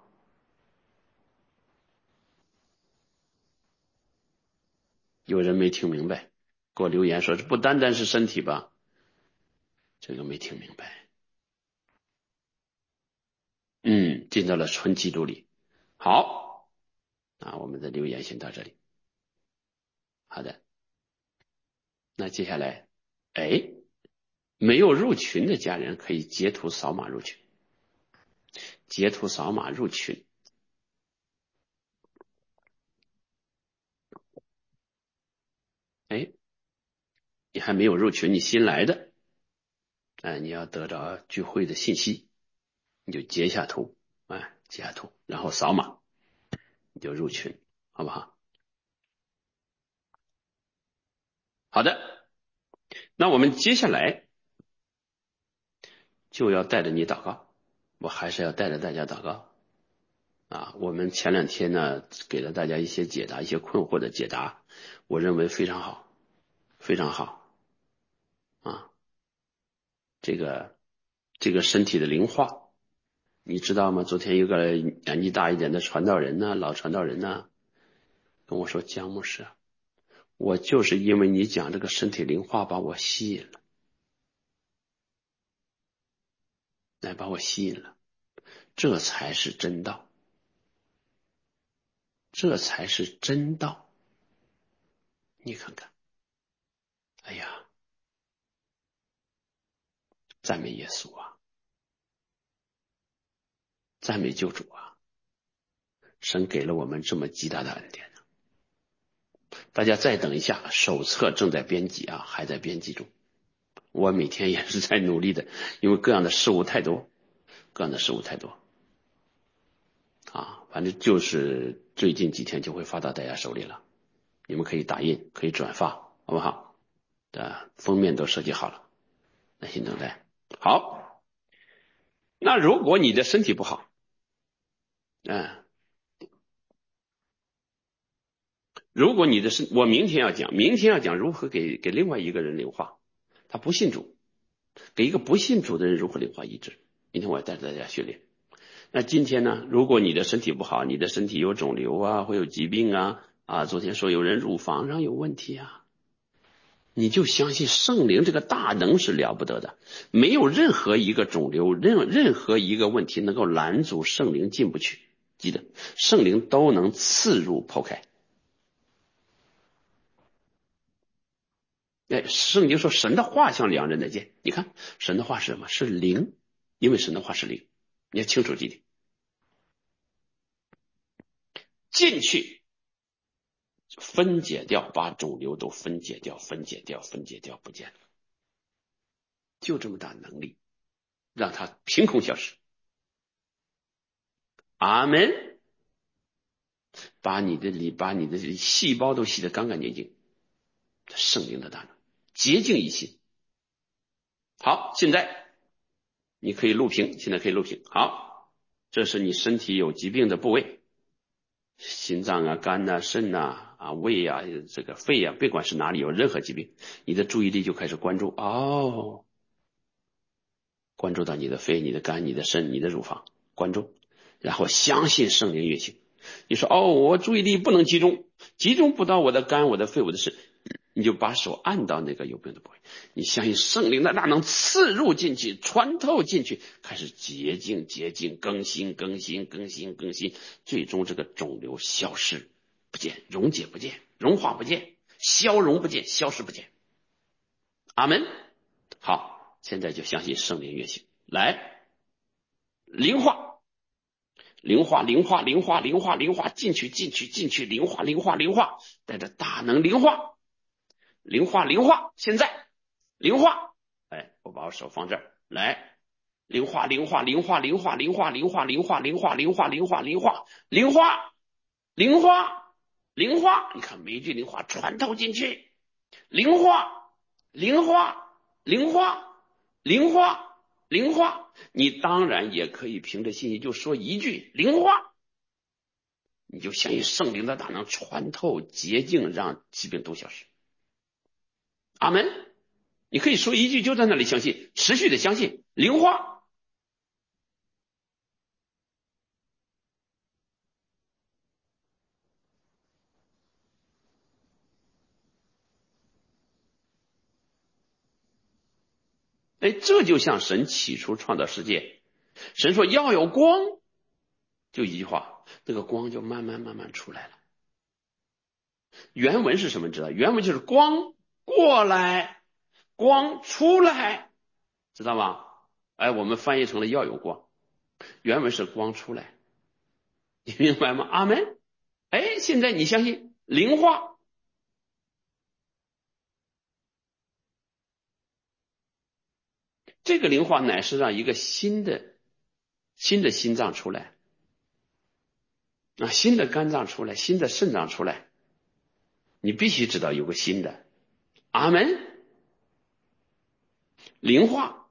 有人没听明白，给我留言说这不单单是身体吧？这个没听明白。进到了纯基督里。好，那我们的留言先到这里。好的，那接下来，没有入群的家人可以截图扫码入群，截图扫码入群。你还没有入群，你新来的，你要得到聚会的信息，你就截下图，截下图，然后扫码，你就入群，好不好？好的，那我们接下来就要带着你祷告，我还是要带着大家祷告。我们前2天呢，给了大家一些解答，一些困惑的解答，我认为非常好，非常好。这个身体的灵化，你知道吗？昨天有个年纪大一点的传道人呢，老传道人呢，跟我说，姜牧师，我就是因为你讲这个身体灵化把我吸引了。 把我吸引了，这才是真道，这才是真道。你看看，哎呀，赞美耶稣啊，赞美救主啊，神给了我们这么极大的恩典。大家再等一下，手册正在编辑啊，还在编辑中。我每天也是在努力的，因为各样的事物太多，各样的事物太多啊。反正就是最近几天就会发到大家手里了，你们可以打印，可以转发，好不好？封面都设计好了，耐心等待。好，那如果你的身体不好，如果你的我明天要讲如何给另外一个人灵化，他不信主，给一个不信主的人如何灵化医治。明天我要带着大家训练。那今天呢，如果你的身体不好，你的身体有肿瘤啊，会有疾病啊，昨天说有人乳房上有问题啊，你就相信圣灵这个大能是了不得的，没有任何一个肿瘤，任何一个问题能够拦阻圣灵进不去。记得，圣灵都能刺入剖开。圣经说神的话像两刃的剑，你看神的话是什么？是灵，因为神的话是灵，你要清楚这一点。进去分解掉，把肿瘤都分解掉，不见了，就这么大能力，让它凭空消失。阿门。把你的细胞都洗得干干净净，圣灵的大能，洁净一心。好，现在你可以录屏，现在可以录屏。好，这是你身体有疾病的部位，心脏啊、肝啊、肾啊、胃啊、这个肺啊，别管是哪里有任何疾病，你的注意力就开始关注关注到你的肺、你的肝、你的肾、你的乳房，关注，然后相信圣灵运行。你说我注意力不能集中，集中不到我的肝、我的肺、我的肾，你就把手按到那个有病的部位，你相信圣灵的大能刺入进去，穿透进去，开始洁净、更新，最终这个肿瘤消失不见，溶解不见，融化不见，消融不见，消失不见。阿门。好，现在就相信圣灵运行，来灵化，进去，灵化，带着大能灵化，现在灵化。我把我手放这儿，来灵化，你看每一句灵化穿透进去，灵化，灵化，灵化，灵化，灵化。你当然也可以凭着信心就说一句灵化，你就相信圣灵的大能穿透洁净，让疾病都消失。阿门。你可以说一句就在那里相信，持续的相信灵化。这就像神起初创造世界，神说要有光，就一句话，那个光就慢慢出来了。原文是什么？知道？原文就是光过来，光出来，知道吗？我们翻译成了要有光，原文是光出来，你明白吗？阿门。现在你相信灵化，这个灵化乃是让一个新的心脏出来新的肝脏出来，新的肾脏出来，你必须知道有个新的。阿门。灵化，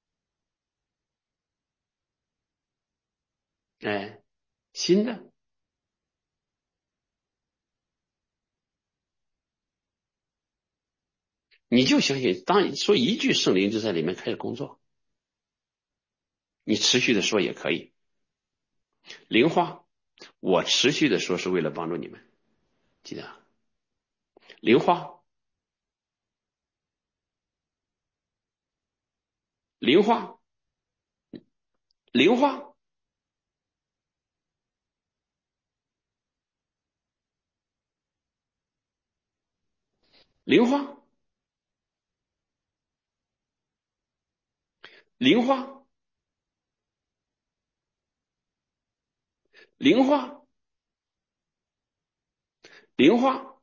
新的，你就相信，当你说一句圣灵就在里面开始工作，你持续的说也可以。灵化，我持续的说是为了帮助你们，记得灵化，灵化， 灵化，灵化，灵化，灵化，灵化，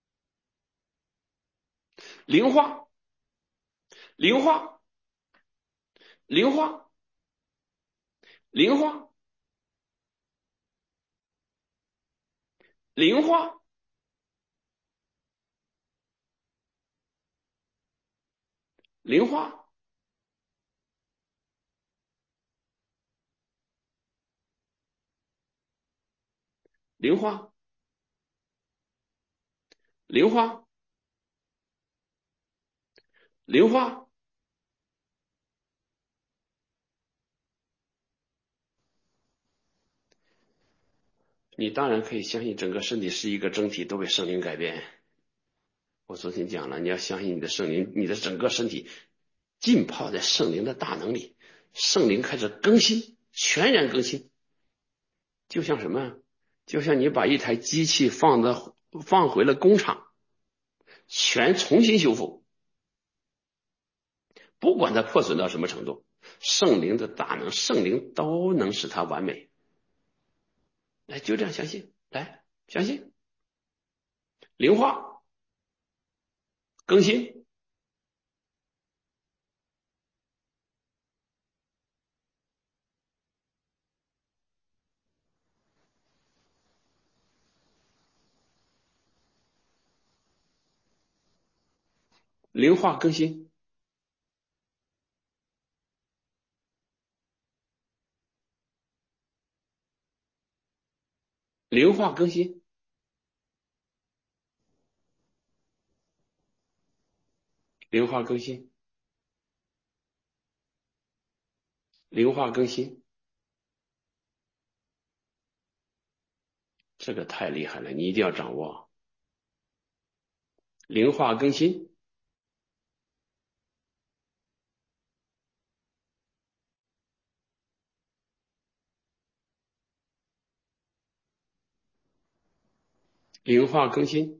灵化，灵化，灵化，灵化，灵化，灵化，灵化，灵化，灵化。你当然可以相信整个身体是一个整体，都被圣灵改变。我昨天讲了，你要相信你的圣灵，你的整个身体浸泡在圣灵的大能里，圣灵开始更新，全然更新。就像什么？就像你把一台机器放回了工厂，全重新修复，不管它破损到什么程度，圣灵的大能，圣灵都能使它完美。来，就这样相信，来相信，灵化更新，灵化更新，灵化更新，灵化更新，灵化更新。这个太厉害了，你一定要掌握。灵化更新，灵化更新，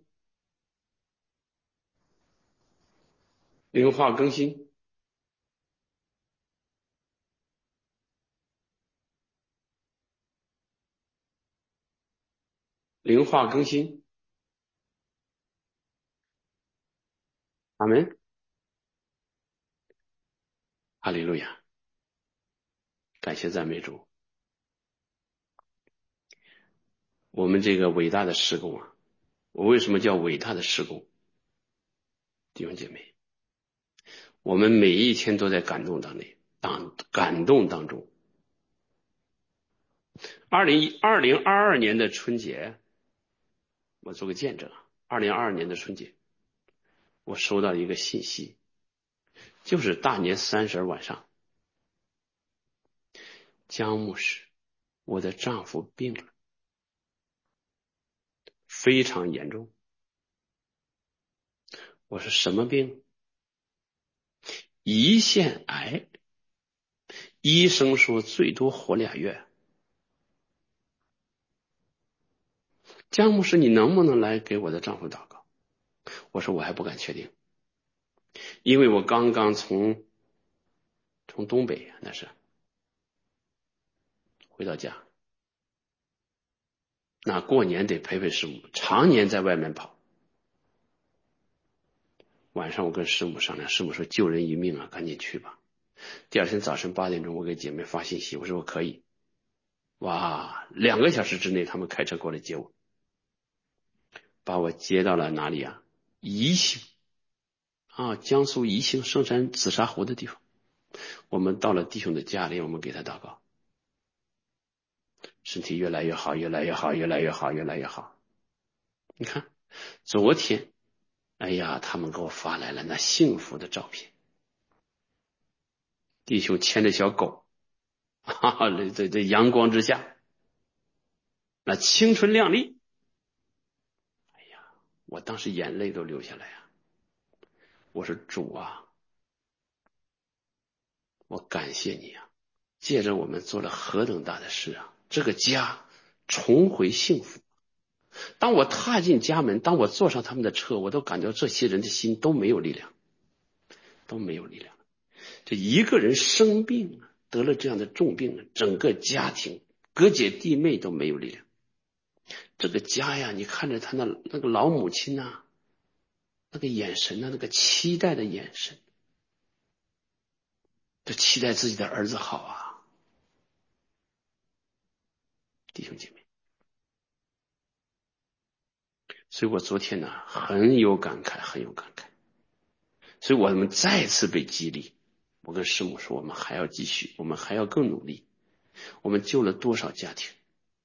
灵化更新，灵化更新。阿门，哈利路亚，感谢赞美主。我们这个伟大的施工啊，我为什么叫伟大的施工？弟兄姐妹，我们每一天都在感动当中。2022年的春节，我做个见证。2022年的春节，我收到一个信息，就是大年30晚上，江牧师，我的丈夫病了，非常严重。我说什么病？胰腺癌，医生说最多活2月。江牧师，你能不能来给我的丈夫祷告？我说我还不敢确定，因为我刚刚从东北那是回到家，那过年得陪陪师母，常年在外面跑。晚上我跟师母商量，师母说救人一命啊，赶紧去吧。第二天早晨8点钟，我给姐妹发信息，我说我可以。哇，2个小时之内他们开车过来接我，把我接到了哪里啊？宜兴啊，江苏宜兴圣山紫砂湖的地方。我们到了弟兄的家里，我们给他祷告，身体越来越好，越来越好，越来越好，越来越好。你看，昨天，哎呀，他们给我发来了那幸福的照片，弟兄牵着小狗，哈哈，在阳光之下，那青春靓丽。哎呀，我当时眼泪都流下来啊！我说主啊，我感谢你啊！ 借着我们做了何等大的事啊！这个家重回幸福。当我踏进家门，当我坐上他们的车，我都感觉这些人的心都没有力量，都没有力量。这一个人生病了，得了这样的重病了，整个家庭哥姐弟妹都没有力量。这个家呀，你看着他那个老母亲啊，那个眼神啊，那个期待的眼神，就期待自己的儿子好啊。弟兄姐妹，所以我昨天呢很有感慨，很有感慨。所以我们再次被激励。我跟师母说，我们还要继续，我们还要更努力。我们救了多少家庭？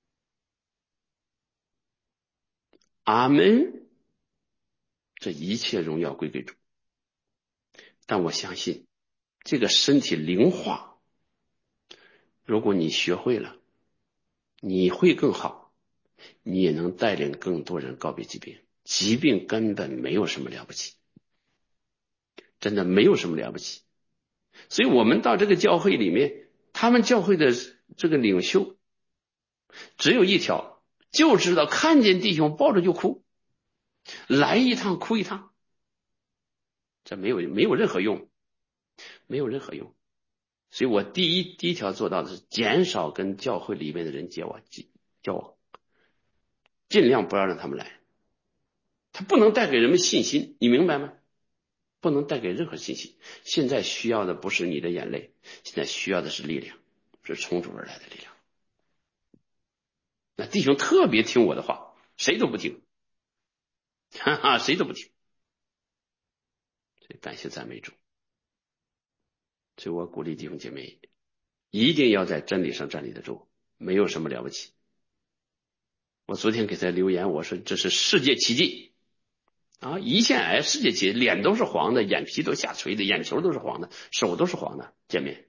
阿门。这一切荣耀归给主。但我相信这个身体灵化，如果你学会了，你会更好，你也能带领更多人告别疾病。疾病根本没有什么了不起，真的没有什么了不起。所以我们到这个教会里面，他们教会的这个领袖只有一条，就知道看见弟兄抱着就哭，来一趟哭一趟，这没有任何用，没有任何用。所以我第一条做到的是减少跟教会里面的人交往，尽量不要让他们来。他不能带给人们信心，你明白吗？不能带给任何信心。现在需要的不是你的眼泪，现在需要的是力量，是从主而来的力量。那弟兄特别听我的话，谁都不听，哈哈，谁都不听。所以感谢赞美主。所以我鼓励弟兄姐妹，一定要在真理上站立得住，没有什么了不起。我昨天给他留言，我说这是世界奇迹啊！胰腺癌世界奇迹，脸都是黄的，眼皮都下垂的，眼球都是黄的，手都是黄的，见面。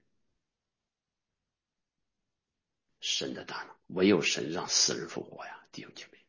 神的大能，唯有神让死人复活呀，弟兄姐妹。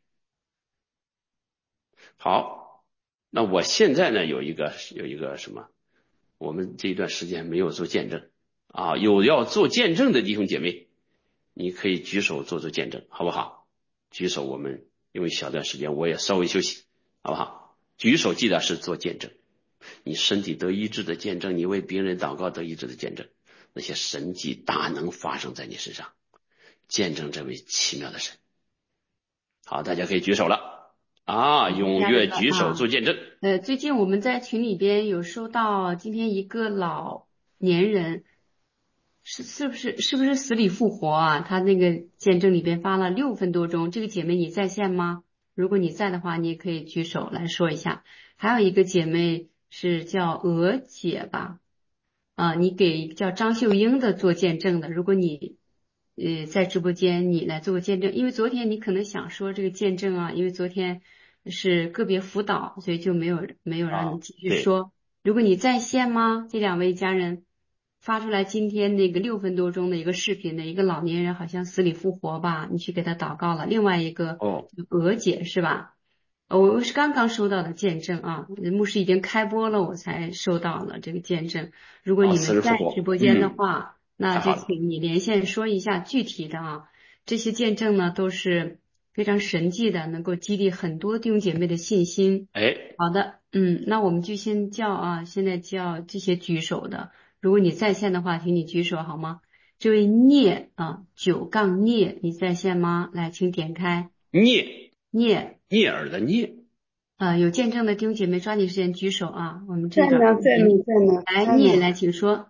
好，那我现在呢有一个什么？我们这一段时间没有做见证啊，有要做见证的弟兄姐妹，你可以举手做见证，好不好？举手，我们因为小段时间我也稍微休息，好不好？举手记得是做见证，你身体得医治的见证，你为别人祷告得医治的见证，那些神迹大能发生在你身上，见证这位奇妙的神。好，大家可以举手了啊，踊跃举手做见证。
最近我们在群里边有收到今天一个老年人是不是死里复活啊？他那个见证里边发了6分多钟。这个姐妹你在线吗？如果你在的话，你也可以举手来说一下。还有一个姐妹是叫娥姐吧，你给叫张秀英的做见证的。如果你在直播间你来做个见证，因为昨天你可能想说这个见证啊，因为昨天是个别辅导，所以就没有让你继续说。如果你在线吗？这2位家人发出来今天那个6分多钟的一个视频的一个老年人好像死里复活吧，你去给他祷告了。另外一个娥姐是吧？我是刚刚收到的见证啊，牧师已经开播了，我才收到了这个见证。如果你们在直播间的话，那就请你连线说一下具体的啊。这些见证呢都是非常神迹的，能够激励很多弟兄姐妹的信心。好的，那我们就先现在叫这些举手的。如果你在线的话，请你举手好吗？这位聂9聂，你在线吗？来，请点开。聂
耳的聂。
有见证的弟兄姐妹抓紧时间举手啊！我们这个
在呢。
来，聂来，请说。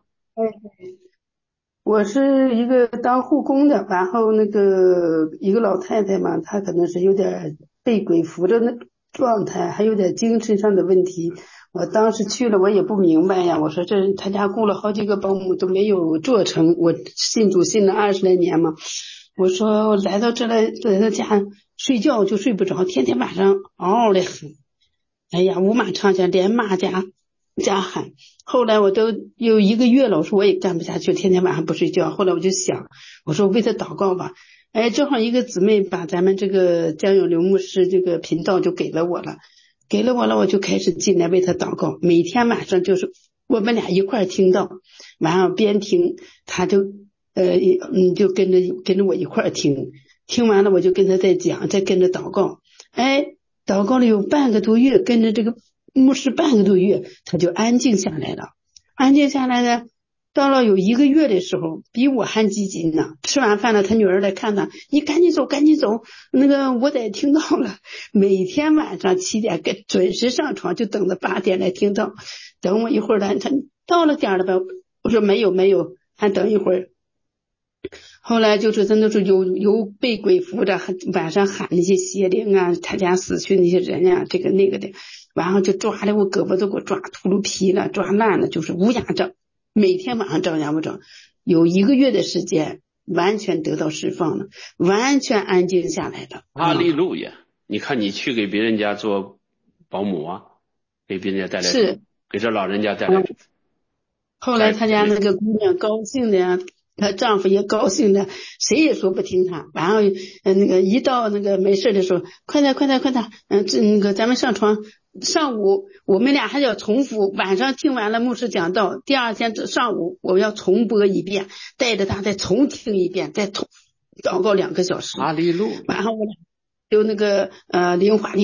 我是一个当护工的，然后那个一个老太太嘛，她可能是有点被鬼附着那状态，还有点精神上的问题。我当时去了，我也不明白呀。我说这他家雇了好几个保姆都没有做成。我信主信了20来年嘛，我说我来到这来，在他家睡觉就睡不着，天天晚上嗷嗷的喊，哎呀，五马长枪，连骂加喊。后来我都有1个月了，我说我也干不下去，天天晚上不睡觉。后来我就想，我说为他祷告吧。正好一个姊妹把咱们这个江永流牧师这个频道就给了我了，我就开始进来为他祷告。每天晚上就是我们俩一块听到，晚上边听他就就跟着我一块儿听，听完了我就跟他再讲，再跟着祷告。哎，祷告了有半个多月，跟着这个牧师半个多月，他就安静下来了。安静下来呢，到了有1个月的时候，比我还积极呢。吃完饭了，他女儿来看他，你赶紧走，赶紧走。那个我得听到了，每天晚上7点准时上床，就等着8点来听到。等我一会儿了，他到了点了吧？我说没有，还等一会儿。后来就是真的是有被鬼附着，晚上喊那些邪灵啊，他家死去那些人啊，这个那个的，然后就抓的我胳膊都给我抓秃噜皮了，抓烂了，就是乌鸦症，每天晚上张牙舞爪，有1个月的时间完全得到释放了，完全安静下来了。
哈利路亚！你看你去给别人家做保姆啊，给别人家带来
是
给这老人家带来。
后来他家那个姑娘高兴的呀，她丈夫也高兴的，谁也说不听她。然后那个一到那个没事的时候，快点，那个咱们上床。上午我们俩还要重复，晚上听完了牧师讲道，第二天上午我要重播一遍，带着他再重听一遍，再祷告2个小时。
哈利路。
然后我俩就那个灵化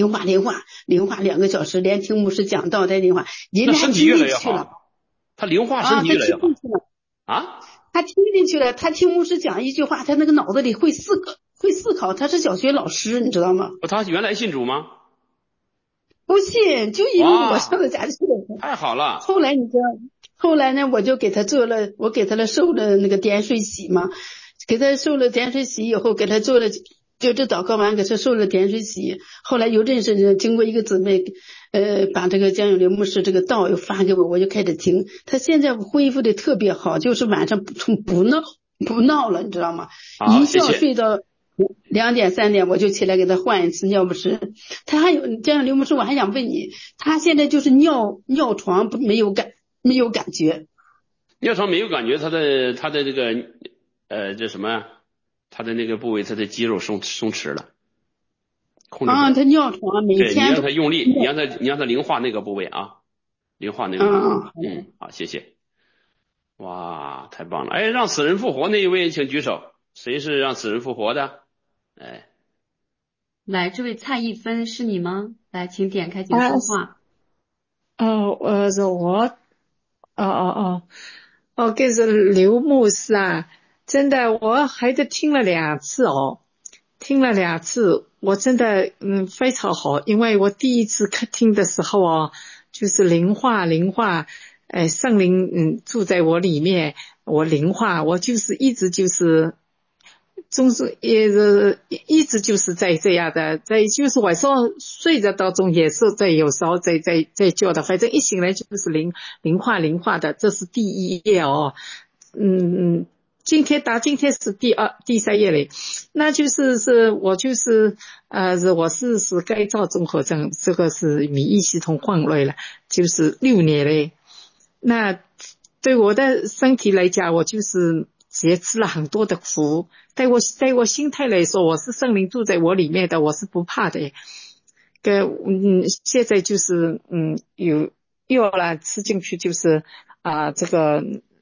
2个小时，连听牧师讲道带灵化，人家
身体越来越
去了。
他灵化身体越来越好
啊！他听进去了，他听牧师讲一句话，他那个脑子里会思考。他是小学老师，你知道吗？
他原来信主吗？
不信，就因为我上的家去的。
太好了。
后来你知道，后来呢，我就给他受了受了那个点水洗嘛，给他受了点水洗以后，给他做了。就这祷告完给他受了点水洗，后来又认识人，经过一个姊妹，把这个江永林牧师这个道又发给我，我就开始听。他现在恢复的特别好，就是晚上不闹了，你知道吗？一觉睡到2点3点，我就起来给他换一次尿不湿。他还有江永林牧师，我还想问你，他现在就是尿床没有感觉，
尿床没有感觉，他的这个这什么？他的那个部位，他的肌肉松弛了，控制不了。
他尿床每天。
对，你让他用力，你让他灵化那个部位啊，灵化那个部位。好，谢谢。哇，太棒了！哎，让死人复活那一位，请举手。谁是让死人复活的？哎，
来，这位蔡一芬是你吗？来，请点开，请说话。
是我。就是刘牧师啊。真的，我还得听了2次我真的非常好，因为我第一次听的时候就是灵化，圣灵住在我里面，我灵化，我就是一直就是总是一直就是在这样的，在就是晚上睡着当中也是在有时候在叫的，反正一醒来就是灵化的，这是第1页今天是第3页嘞，那就是我就是我是该造综合症，这个是免疫系统混乱了，就是6年嘞。那对我的身体来讲，我就是也吃了很多的苦，在我心态来说，我是圣灵住在我里面的，我是不怕的。现在就是有药了吃进去，就是这个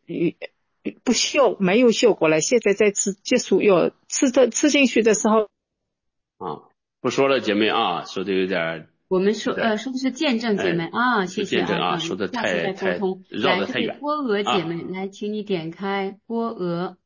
没有效果了，现在在吃激素药，吃进去的时候
不说了姐妹啊，说的有点，
我们说的是见证姐妹谢谢
见证说的太绕得太远。
郭娥姐妹来，请你点开郭娥，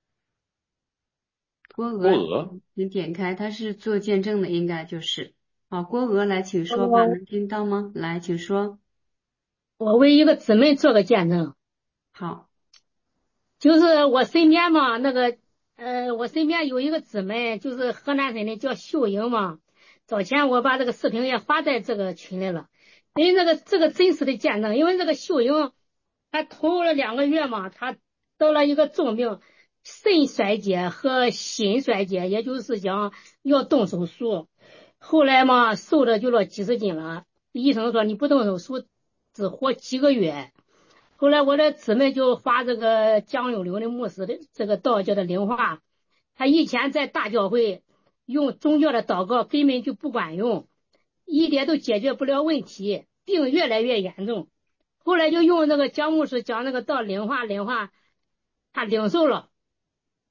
你点开，她是做见证的，应该就是郭娥来，请说吧，能听到吗？来，请说。
我为一个姊妹做个见证。
好，
就是我身边嘛，我身边有一个姊妹，就是河南省的叫秀英嘛。早前我把这个视频也发在这个群里了，因为这个真实的见证，因为这个秀英她头了2个月嘛，她得了一个重病，肾衰竭和心衰竭，也就是讲要动手术。后来嘛，瘦了就了几十斤了，医生说你不动手术只活几个月。后来我的姊妹就发这个江永流的牧师的这个道教的灵化，他以前在大教会用宗教的祷告根本就不管用，一点都解决不了问题，病越来越严重。后来就用那个江牧师讲那个道灵化，他领受了，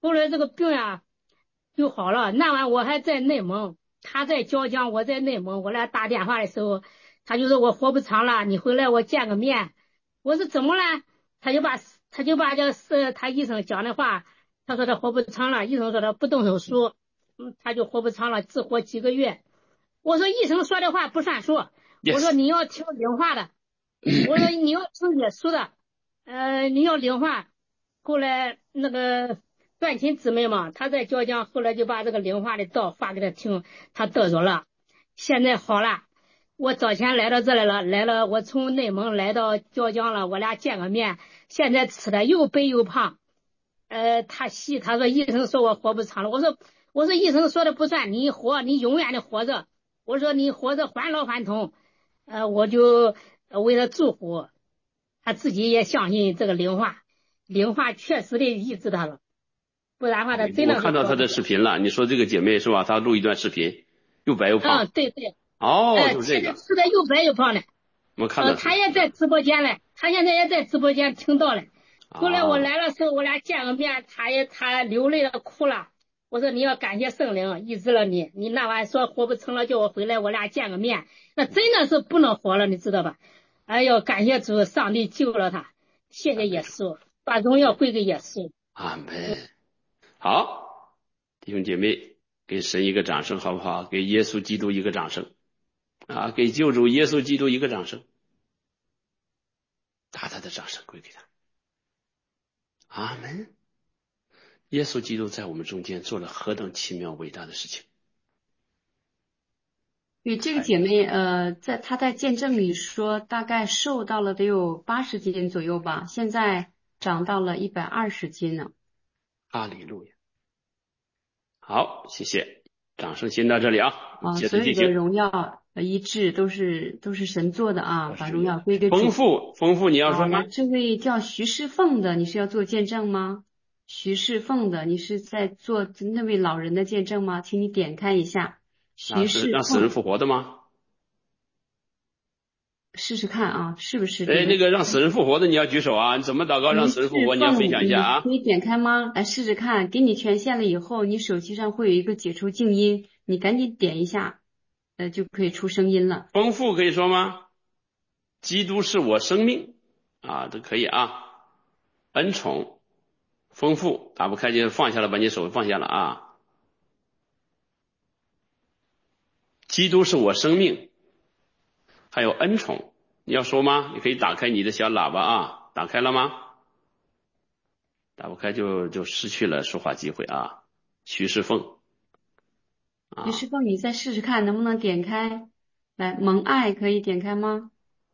后来这个病呀就好了。那晚我还在内蒙，他在椒江，我在内蒙，我俩打电话的时候，他就说我活不长了，你回来我见个面。我说怎么了？他就把他医生讲的话，他说他活不长了，医生说他不动手术，他就活不长了，只活几个月。我说医生说的话不算数，我说
Yes，
你要听灵话的，我说你要听耶稣的，你要灵话。后来那个段琴姊妹嘛，她在椒江，后来就把这个灵话的道发给他听，他得着了，现在好了。我早前来到这来了，我从内蒙来到椒江了，我俩见个面，现在吃的又肥又胖。他说医生说我活不长了，我说医生说的不算，你活，你永远的活着。我说你活着还老还童，我就为他祝福，他自己也相信这个灵话，灵话确实的医治他了，不然的话他真的是
我看到她的视频了，你说这个姐妹是吧？她录一段视频，又白又胖。
对对，
就是这个，
吃的又白又胖的。
我看到
他也在直播间嘞，他现在也在直播间听到嘞。后来我来了时候，我俩见个面，他流泪了，哭了。我说你要感谢圣灵医治了你，你那晚说活不成了，叫我回来，我俩见个面，那真的是不能活了，你知道吧？哎呦，感谢主，上帝救了他，谢谢耶稣，把荣耀归给耶稣。
阿门。好，弟兄姐妹，给神一个掌声好不好？给耶稣基督一个掌声啊！给救主耶稣基督一个掌声，大大的掌声归给他。阿门。耶稣基督在我们中间做了何等奇妙伟大的事情。
对，这个姐妹，她在见证里说，大概瘦到了得有80斤左右吧，现在长到了120斤呢。
哈利路亚。好，谢谢，掌声先到这里啊。接
所有的
着进行。
荣耀医治都是神做的啊，把荣耀归给主。
丰富，你要说吗？
这位叫徐世凤的，你是要做见证吗？徐世凤的，你是在做那位老人的见证吗？请你点开一下。徐世凤
让死人复活的吗？
试试看啊，是不是？
那个让死人复活的，你要举手啊！你怎么祷告让死人复活？你要分享一下啊！
可以点开吗？来试试看，给你权限了以后，你手机上会有一个解除静音，你赶紧点一下，就可以出声音了。
丰富可以说吗？基督是我生命啊，都可以啊。恩宠，丰富，打不开就放下了，把你手放下了啊。基督是我生命，还有恩宠，你要说吗？你可以打开你的小喇叭啊，打开了吗？打不开就失去了说话机会啊。徐世凤，
徐世凤，你再试试看能不能点开。来，蒙爱可以点开吗？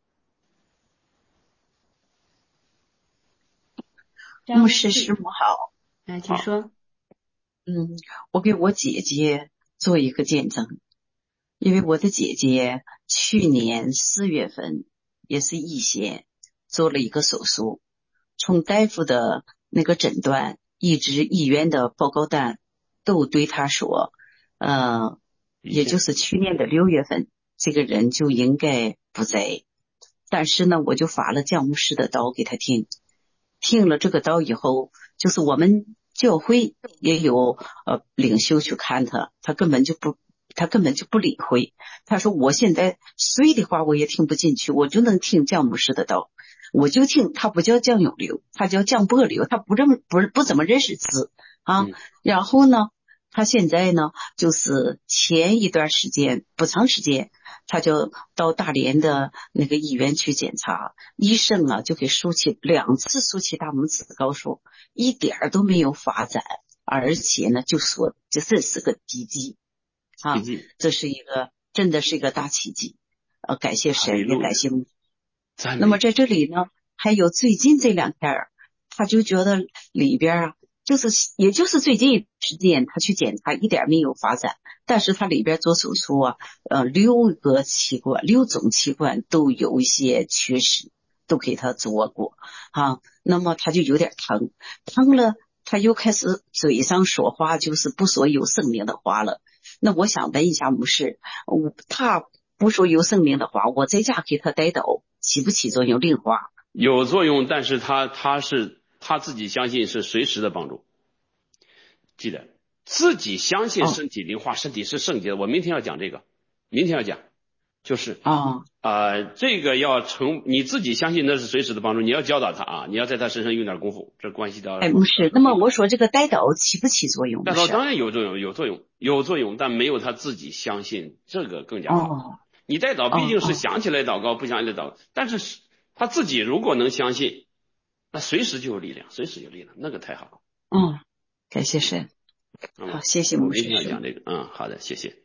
牧师师母好。
来，请说。
我给我姐姐做一个见证，因为我的姐姐去年4月份也是胰腺做了一个手术，从大夫的那个诊断一直医院的报告单都对她说，也就是去年的6月份这个人就应该不在。但是呢，我就发了姜牧师的道给她听了这个道以后，就是我们教会也有领袖去看他根本就不理会。他说我现在谁的话我也听不进去，我就能听姜牧师的道，我就听。他不叫姜永流，他叫姜柏流，他不怎么认识字啊。然后呢，他现在呢，就是前一段时间不长时间，他就到大连的那个医院去检查，医生啊就给2次竖起大拇指，告诉一点都没有发展，而且呢就说这是个奇迹啊，这是真的是一个大奇迹。感谢神，也感谢牧师。那么在这里呢，还有最近这2天他就觉得里边啊，也就是最近一段时间他去检查一点没有发展，但是他里边做手术啊，6种器官都有一些缺失，都给他做过啊。那么他就有点疼了，他又开始嘴上说话就是不说有生命的话了。那我想问一下牧师，他不说有生命的话，我在家给他带祷起不起作用？灵话
有作用，但是他自己相信是随时的帮助。 记得自己相信
哦
身体灵化，身体是圣洁的。我明天要讲这个，明天要讲，就是
哦
这个要你自己相信那是随时的帮助，你要教导他啊，你要在他身上用点功夫，这关系到。
牧师，那么我说这个带祷起不起作用？
带祷当然有作用，有作用，但没有他自己相信这个更加好。
哦，
你带祷毕竟是想起来祷告，不想起来祷告，但是他自己如果能相信，那随时就有力量，随时有力量，那个太好了。
感谢神。好，谢谢
我们一
牧师。
定要讲这个，好的，谢谢。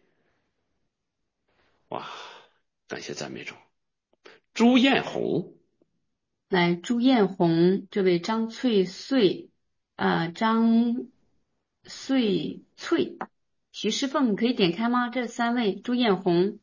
哇，感谢赞美主。朱艳红，
来，朱艳红，这位张翠穗，张穗翠，徐诗凤，你可以点开吗？这3位，朱艳红、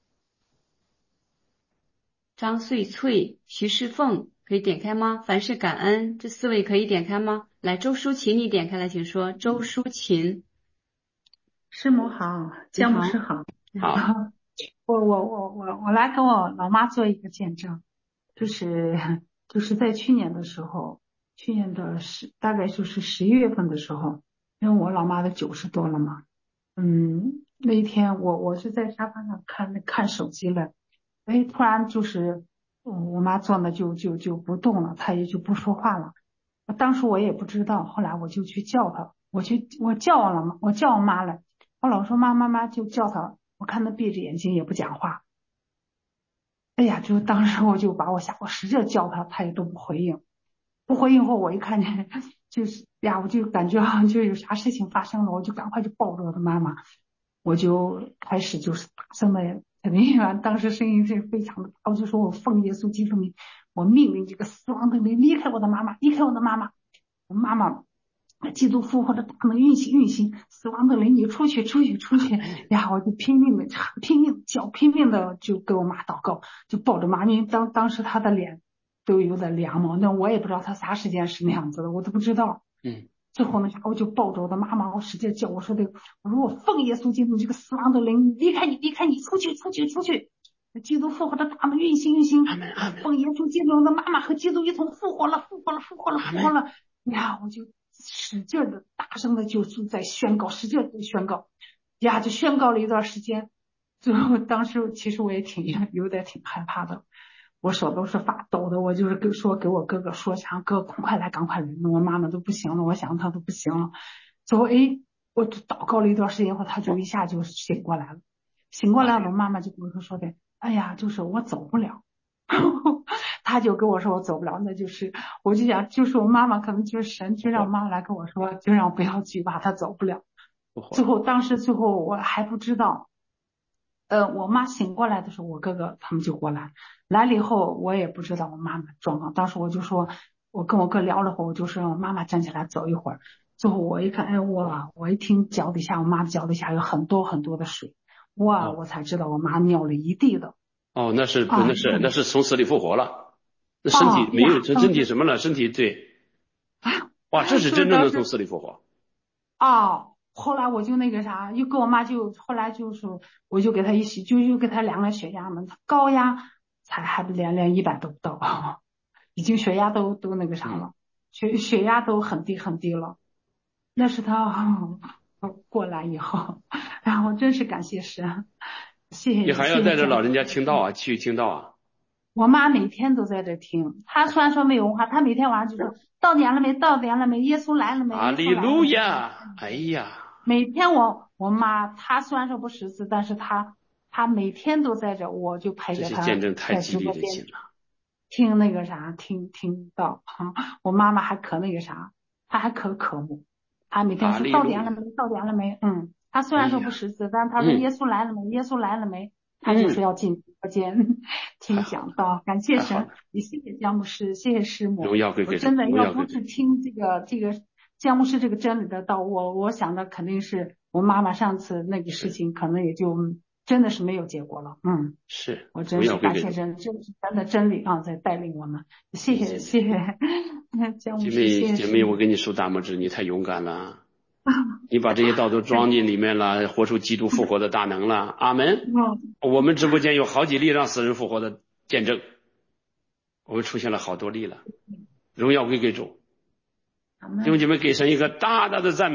张穗翠、徐诗凤，可以点开吗？凡是感恩，这4位可以点开吗？来，周淑琴，你点开来，请说。周淑琴，
师母好，姜牧师好。
好，
我来跟我老妈做一个见证，就是在去年的时候，去年的大概就是11月份的时候，因为我老妈都90多了嘛，那一天我是在沙发上看手机了，突然就是我妈坐那就不动了，她也就不说话了。当时我也不知道，后来我就去叫她，我叫我妈了，我老说妈就叫她，我看她闭着眼睛也不讲话。哎呀，就当时我就把我吓，我使劲叫她，她也都不回应。不回应后，我一看见就是呀，我就感觉好像就有啥事情发生了，我就赶快就抱着我的妈妈，我就开始就是大声的肯定啊，当时声音是非常的大，我就说我奉耶稣基督名，我命令这个死亡的灵离开我的妈妈，离开我的妈妈，我妈妈基督复活的大能运行，死亡的灵你出去呀，我就拼命的叫，拼命的就给我妈祷告，就抱着妈，因为当时她的脸都有点凉嘛，那我也不知道她啥时间是那样子的，我都不知道。最后呢，我就抱着我的妈妈，我使劲叫，我说我奉耶稣基督这个死亡的灵离开你，出去！基督复活的大能运行，奉耶稣基督的妈妈和基督一同复活了呀！我就使劲的大声的就是在宣告，使劲的宣告呀，就宣告了一段时间。最后当时其实我也有点挺害怕的，我手都是发抖的，我就是给我哥哥说，想哥赶快来，那我妈妈都不行了，我想她都不行了。最后我祷告了一段时间以后，她就一下就醒过来了。我妈妈就跟我说的，哎呀，就是我走不了。他就跟我说我走不了，那就是我就想，就是我妈妈可能就是神就让我妈妈来跟我说，就让我不要惧怕，她走不了。最后我还不知道，我妈醒过来的时候，我哥哥他们就过来了以后，我也不知道我妈妈的状况。当时我就说，我跟我哥聊了会，我就说让我妈妈站起来走一会儿。最后我一看，我一听我妈的脚底下有很多很多的水，我才知道我妈尿了一地的。
那是从死里复活了，那身体没有，身体什么了？身体对，哇，这是真正的从死里复活。
后来我就那个啥，又跟我妈后来就是我就给她又给她量了血压嘛，高压还连100都不到，已经血压都那个啥了，血压都很低了。那是她过来以后，然后真是感谢神，谢谢你。
你还要带着老人家听道啊，去听道啊。
我妈每天都在这听，她虽然说没有文化，她每天晚上就说到点了没，耶稣来了没，
哈利路亚，哎呀。
每天我妈她虽然说不识字，但是她每天都在这，我就陪着她
这些见证太激励人心了。
听那个啥，听到我妈妈还可那个啥，她还可渴慕，她每天说到点了没，她虽然说不识字，但她说耶稣来了没，她就是要进直播间听讲道，感谢神，也谢谢姜牧师，谢谢师母，我真的要不是听这个姜牧师这个真理的道，我想的肯定是我妈妈上次那个事情，可能也就真的是没有结果了。
是
我真是感谢神，这是神的真理在带领我们。谢谢姜牧师，
姐妹，我给你竖大拇指，你太勇敢了。你把这些道都装进里面了，活出基督复活的大能了。阿门。我们直播间有好几例让死人复活的见证，我们出现了好多例了。荣耀归给主。弟兄姐妹，给神一个大大的赞美。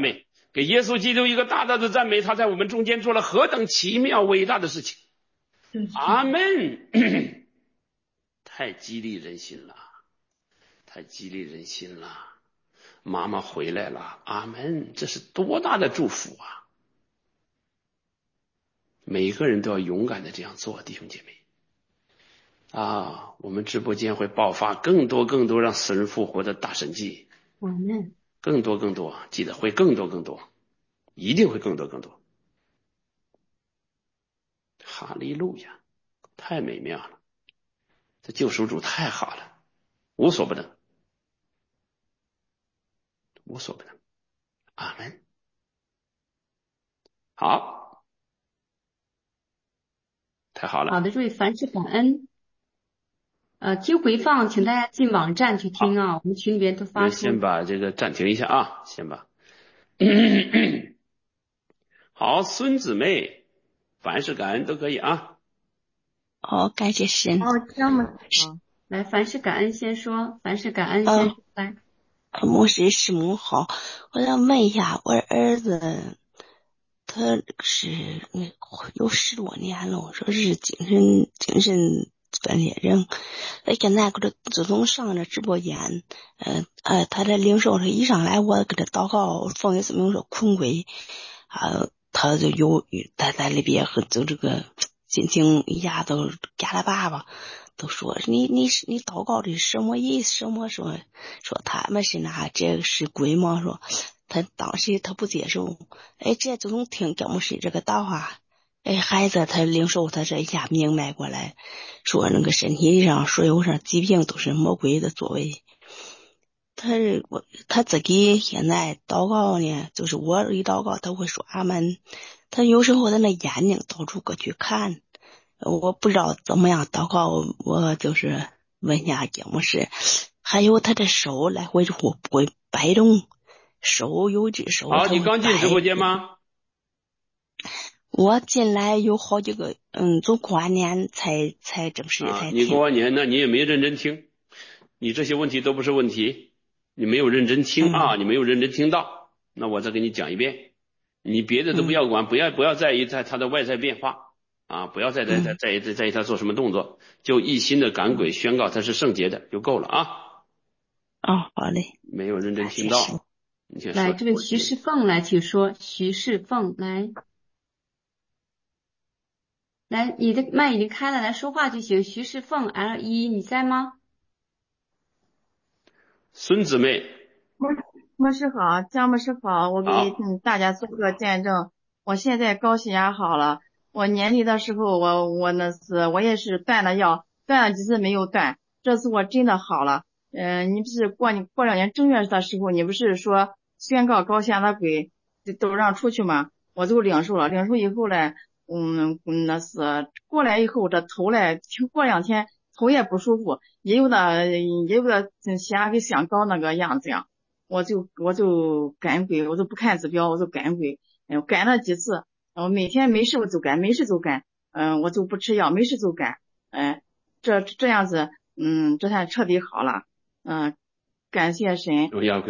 给耶稣基督一个大大的赞美，他在我们中间做了何等奇妙伟大的事情。阿门。太激励人心了，太激励人心了。妈妈回来了，阿门，这是多大的祝福啊！每一个人都要勇敢的这样做，弟兄姐妹啊！我们直播间会爆发更多让死人复活的大神迹，
阿门。
更多，记得会更多，一定会更多。哈利路亚，太美妙了，这救赎主太好了，无所不能。阿门。好，太好了。
好的，诸位，凡事感恩。听回放，请大家进网站去听啊，我们群里边都发出。
先把这个暂停一下啊，先把。好，孙姊妹，凡事感恩都可以啊。
好，感谢神。
这样吗？来，凡事感恩先说，凡事感恩先说来。
牧师师母好，我想问一下，我儿子他是有10多年了，我说是精神分裂症。现在给他自从上了直播间，他的领受是一上来我给他祷告，奉耶稣名说困鬼，他就有他在里边和就这个心情一下都嘎啦巴巴。都说你祷告的什么意思？什么说他们是拿这个是鬼吗？说他当时他不接受，这就从听教牧师这个道话，孩子他领受他这一下明白过来，说那个身体上所有上疾病都是魔鬼的作为。他自己现在祷告呢，就是我一祷告他会说阿门，他有时候他那眼睛到处各去看。我不知道怎么样祷告，我就是问一下节目师，还有他的手来回不会摆动，手有只手。
好，你刚进直播间吗？
我进来有好几个，从过完年才正式才听。
你过完年，那你也没认真听，你这些问题都不是问题，你没有认真听啊，你没有认真听到。那我再给你讲一遍，你别的都不要管，不要在意他的外在变化。不要在意他做什么动作，就一心的赶鬼宣告他是圣洁的就够了啊。
好嘞。
没有认真听到。
来，这位徐世凤来，请说。徐世凤来，你的麦已经开了，来说话就行。徐世凤 L1，你在吗？
孙姊妹，
牧师好，姜牧师好，我给大家做个见证，我现在高血压好了。我年底的时候，我也是断了药，断了几次没有断，这次我真的好了。你不是过2年正月的时候，你不是说宣告高血压的鬼都让出去吗？我就领受了，领受以后呢，过来以后这头嘞，过2天头也不舒服，也有的血压给想高那个样子呀，我就赶鬼，我就不看指标，我就赶鬼，赶了几次。我每天没事我就赶，没事就赶，我就不吃药，没事就赶，这样子，这才彻底好了，感谢神。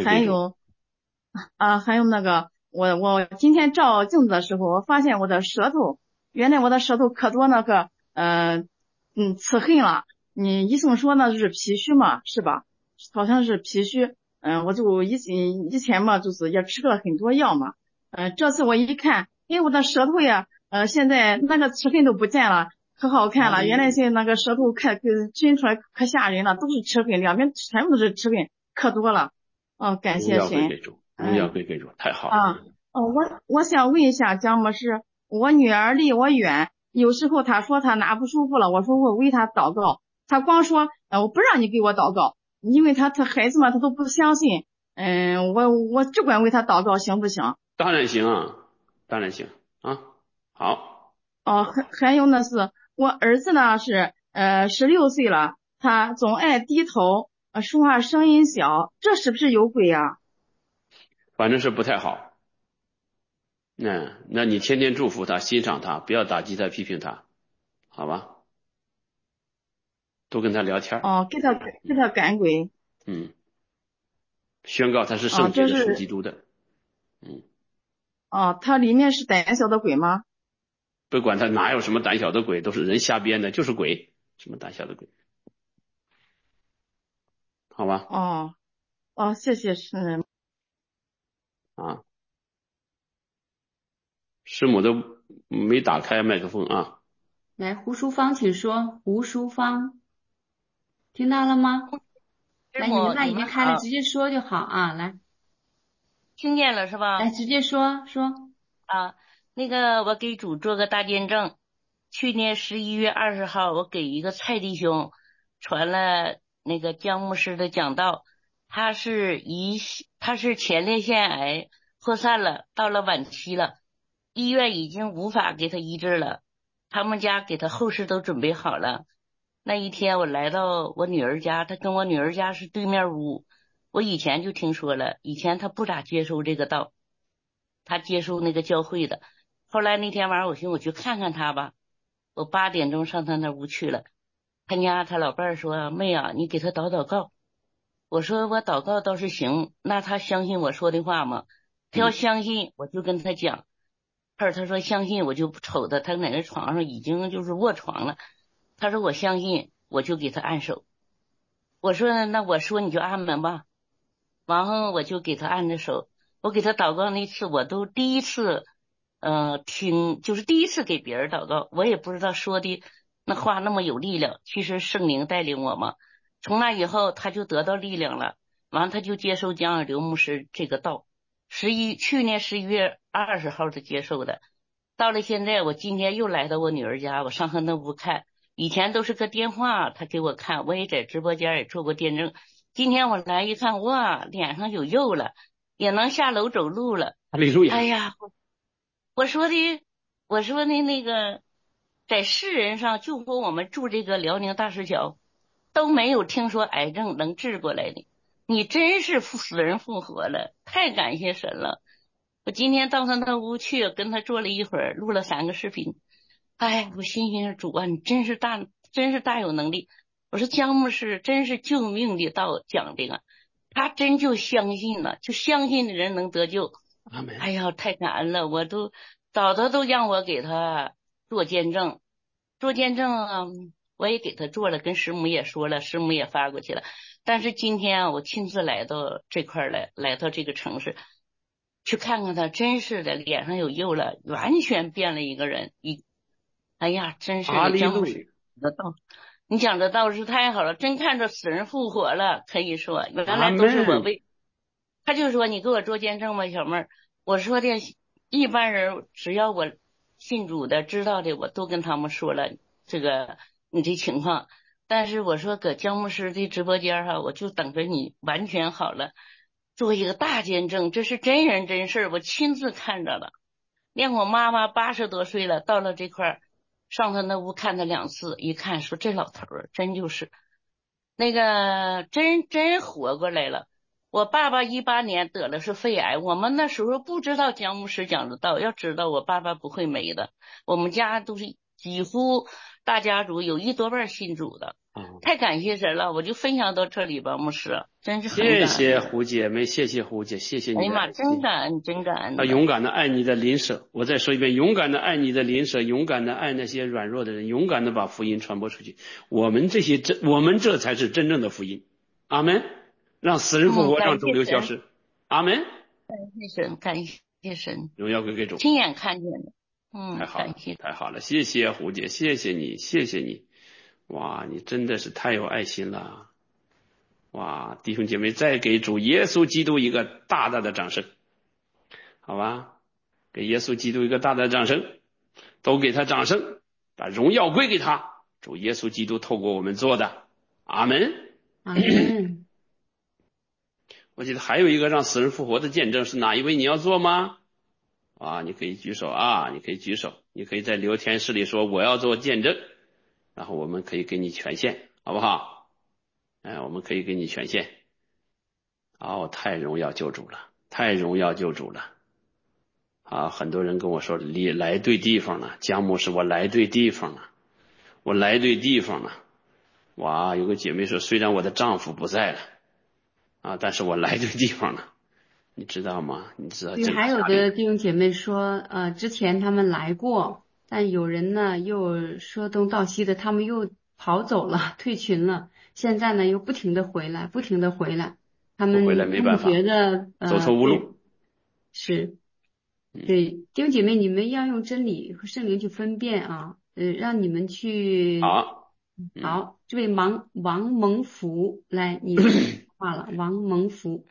还有那个，我今天照镜子的时候，我发现我的舌头，原来我的舌头可多那个，刺痕了。你医生说那是脾虚嘛，是吧？好像是脾虚，我就以前嘛，就是也吃了很多药嘛，这次我一看。我的舌头呀，现在那个齿痕都不见了，可好看了。原来现在那个舌头伸出来可吓人了，都是齿痕，两边全部都是齿痕，可多了。感谢神。
荣耀归给主，太好了。
我想问一下姜牧师，我女儿离我远，有时候她说她哪不舒服了，我说我为她祷告，她光说我不让你给我祷告，因为她孩子嘛，她都不相信。我只管为她祷告，行不行？
当然行啊。当然行啊，好。
还有呢是我儿子呢是16岁了，他总爱低头，说话声音小，这是不是有鬼啊？
反正是不太好。那你天天祝福他，欣赏他，不要打击他，批评他，好吧？多跟他聊天。
给他赶鬼。
宣告他是圣洁的，属基督的。
哦，它里面是胆小的鬼吗？
不管他哪有什么胆小的鬼，都是人瞎编的，就是鬼，什么胆小的鬼，好吧？
哦哦，谢谢师。
啊，师母都没打开麦克风啊。
来，胡淑芳，请说。胡淑芳，听到了吗？来，你的
师母，你
麦已经开了，
们好，
直接说就好啊。来，
听见了是吧？
直接说说。
啊，那个我给主做个大见证。去年11月20号，我给一个蔡弟兄传了那个姜牧师的讲道，他是前列腺癌扩散了，到了晚期了，医院已经无法给他医治了，他们家给他后事都准备好了。那一天我来到我女儿家，他跟我女儿家是对面屋，我以前就听说了，以前他不咋接受这个道，他接受那个教会的。后来那天晚上我寻思我去看看他吧，我8点钟上他那屋去了。他家他老伴儿说：妹啊，你给他祷祷告。我说我祷告倒是行，那他相信我说的话吗？他要相信我就跟他讲。后来他说相信，我就瞅他在那床上已经就是卧床了。他说我相信，我就给他按手。我说那我说你就按门吧。然后我就给他按着手。我给他祷告那次我都第一次听，就是第一次给别人祷告，我也不知道说的那话那么有力量，其实圣灵带领我嘛。从那以后他就得到力量了，完他就接受姜尔刘牧师这个道。去年11月20号的接受的，到了现在我今天又来到我女儿家，我上她那屋看，以前都是个电话她给我看，我也在直播间也做过见证。今天我来一看，哇，脸上有肉了，也能下楼走路了。哎呀，我说的那个，在世人上，就说我们住这个辽宁大石桥，都没有听说癌症能治过来的。你真是死人复活了，太感谢神了！我今天到他那屋去，跟他坐了一会儿，录了3个视频。哎，我心想主啊，你真是大有能力。我说姜牧师真是救命的道讲这个，他真就相信了，就相信的人能得救。哎呀，太感恩了！我都早都让我给他做见证，我也给他做了，跟师母也说了，师母也发过去了。但是今天啊，我亲自来到这块来到这个城市，去看看他，真是的，脸上有肉了，完全变了一个人。哎呀，真是的，姜牧师的道，你讲的道是太好了，真看着死人复活了，可以说原来都是我为。他就说你给我做见证吧，小妹儿。我说的一般人只要我信主的知道的，我都跟他们说了这个你这情况。但是我说搁姜牧师的直播间哈，我就等着你完全好了，做一个大见证，这是真人真事我亲自看着了。连我妈妈80多岁了，到了这块儿，上他那屋看他2次，一看说这老头儿真就是那个真活过来了。我爸爸18年得了是肺癌，我们那时候不知道姜牧师讲的道，要知道我爸爸不会没的。我们家都是几乎大家族有1多半信主的，太感谢神了！我就分享到这里吧，牧师，真是很感恩。
谢谢胡姐妹，谢谢胡姐，谢谢你的。
哎呀妈，真感恩，真感恩。
勇敢的爱你的邻舍，我再说一遍，勇敢的爱你的邻舍，勇敢的爱那些软弱的人，勇敢的把福音传播出去。我们这才是真正的福音。阿门。让死人复活，让肿瘤消失。阿门。
感谢神，感谢神，
荣耀归给主，
亲眼看见的。
太好了，太好了，谢谢胡姐，谢谢你，谢谢你。哇，你真的是太有爱心了。哇，弟兄姐妹，再给主耶稣基督一个大大的掌声，好吧？给耶稣基督一个大大的掌声，都给他掌声，把荣耀归给他。主耶稣基督透过我们做的，阿门，
阿门。
我记得还有一个让死人复活的见证是哪一位？你要做吗？啊，你可以举手啊，你可以举手，你可以在聊天室里说我要做见证，然后我们可以给你权限，好不好？我们可以给你权限。哦，太荣耀救主了，太荣耀救主了。啊，很多人跟我说你来对地方了，姜牧师我来对地方了，我来对地方了。哇，有个姐妹说虽然我的丈夫不在了啊，但是我来对地方了。 你知道吗？你知道
对，
这个
还有
下面
的弟兄姐妹说，之前他们来过，但有人呢又说东道西的，他们又跑走了，退群了。现在呢又不停的回来，不停的回来。他
不回来
们他们
没办法，
觉得，
走投无
对，
路。
是，
嗯，
对，弟兄姐妹，你们要用真理和圣灵去分辨啊，让你们去。
好，
好，这位王蒙福，来，你说话了，王蒙福。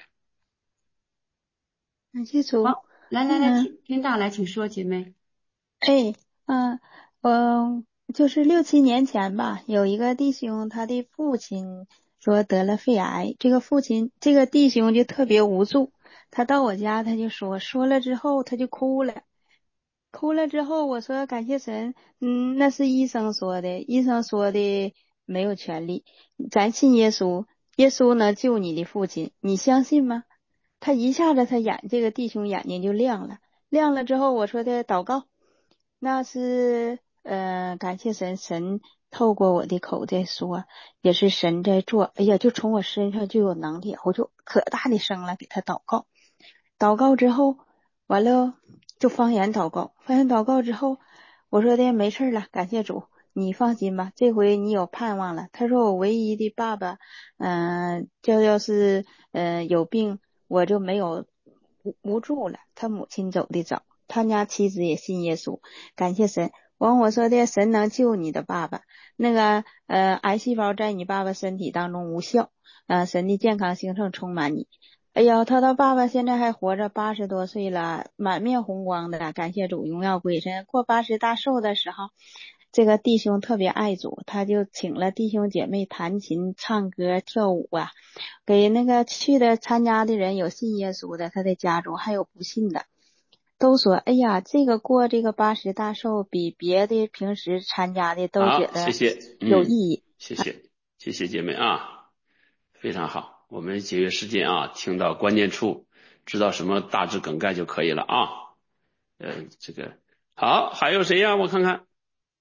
感谢主。
好，来，听到，来，请说，姐妹。
哎，嗯，就是6、7年前吧，有一个弟兄，他的父亲说得了肺癌，这个弟兄就特别无助，他到我家他就说了之后他就哭了，哭了之后我说感谢神，那是医生说的，医生说的没有权利，咱信耶稣，耶稣能救你的父亲，你相信吗？他一下子这个弟兄眼睛就亮了，亮了之后我说的祷告。那是感谢神，神透过我的口在说，也是神在做。哎呀，就从我身上就有能力，我就可大的声了，给他祷告。祷告之后，完了就方言祷告。方言祷告之后，我说的没事了，感谢主，你放心吧，这回你有盼望了。他说我唯一的爸爸，要是有病，我就没有无助了。他母亲走的早。他家妻子也信耶稣，感谢神。完我说的神能救你的爸爸，那个癌细胞在你爸爸身体当中无效，神的健康兴盛充满你。哎呀，他的爸爸现在还活着，80多岁了，满面红光的，感谢主，荣耀归神。过80大寿的时候，这个弟兄特别爱主，他就请了弟兄姐妹弹琴、唱歌、跳舞啊，给那个去的参加的人有信耶稣的，他的家中还有不信的。都说，哎呀，过这个80大寿比别的平时参加的都觉
好，
得
谢谢，
有意义。
谢谢姐妹啊，非常好。我们节约时间啊，听到关键处，知道什么大致梗概就可以了啊。这个好，还有谁呀？我看看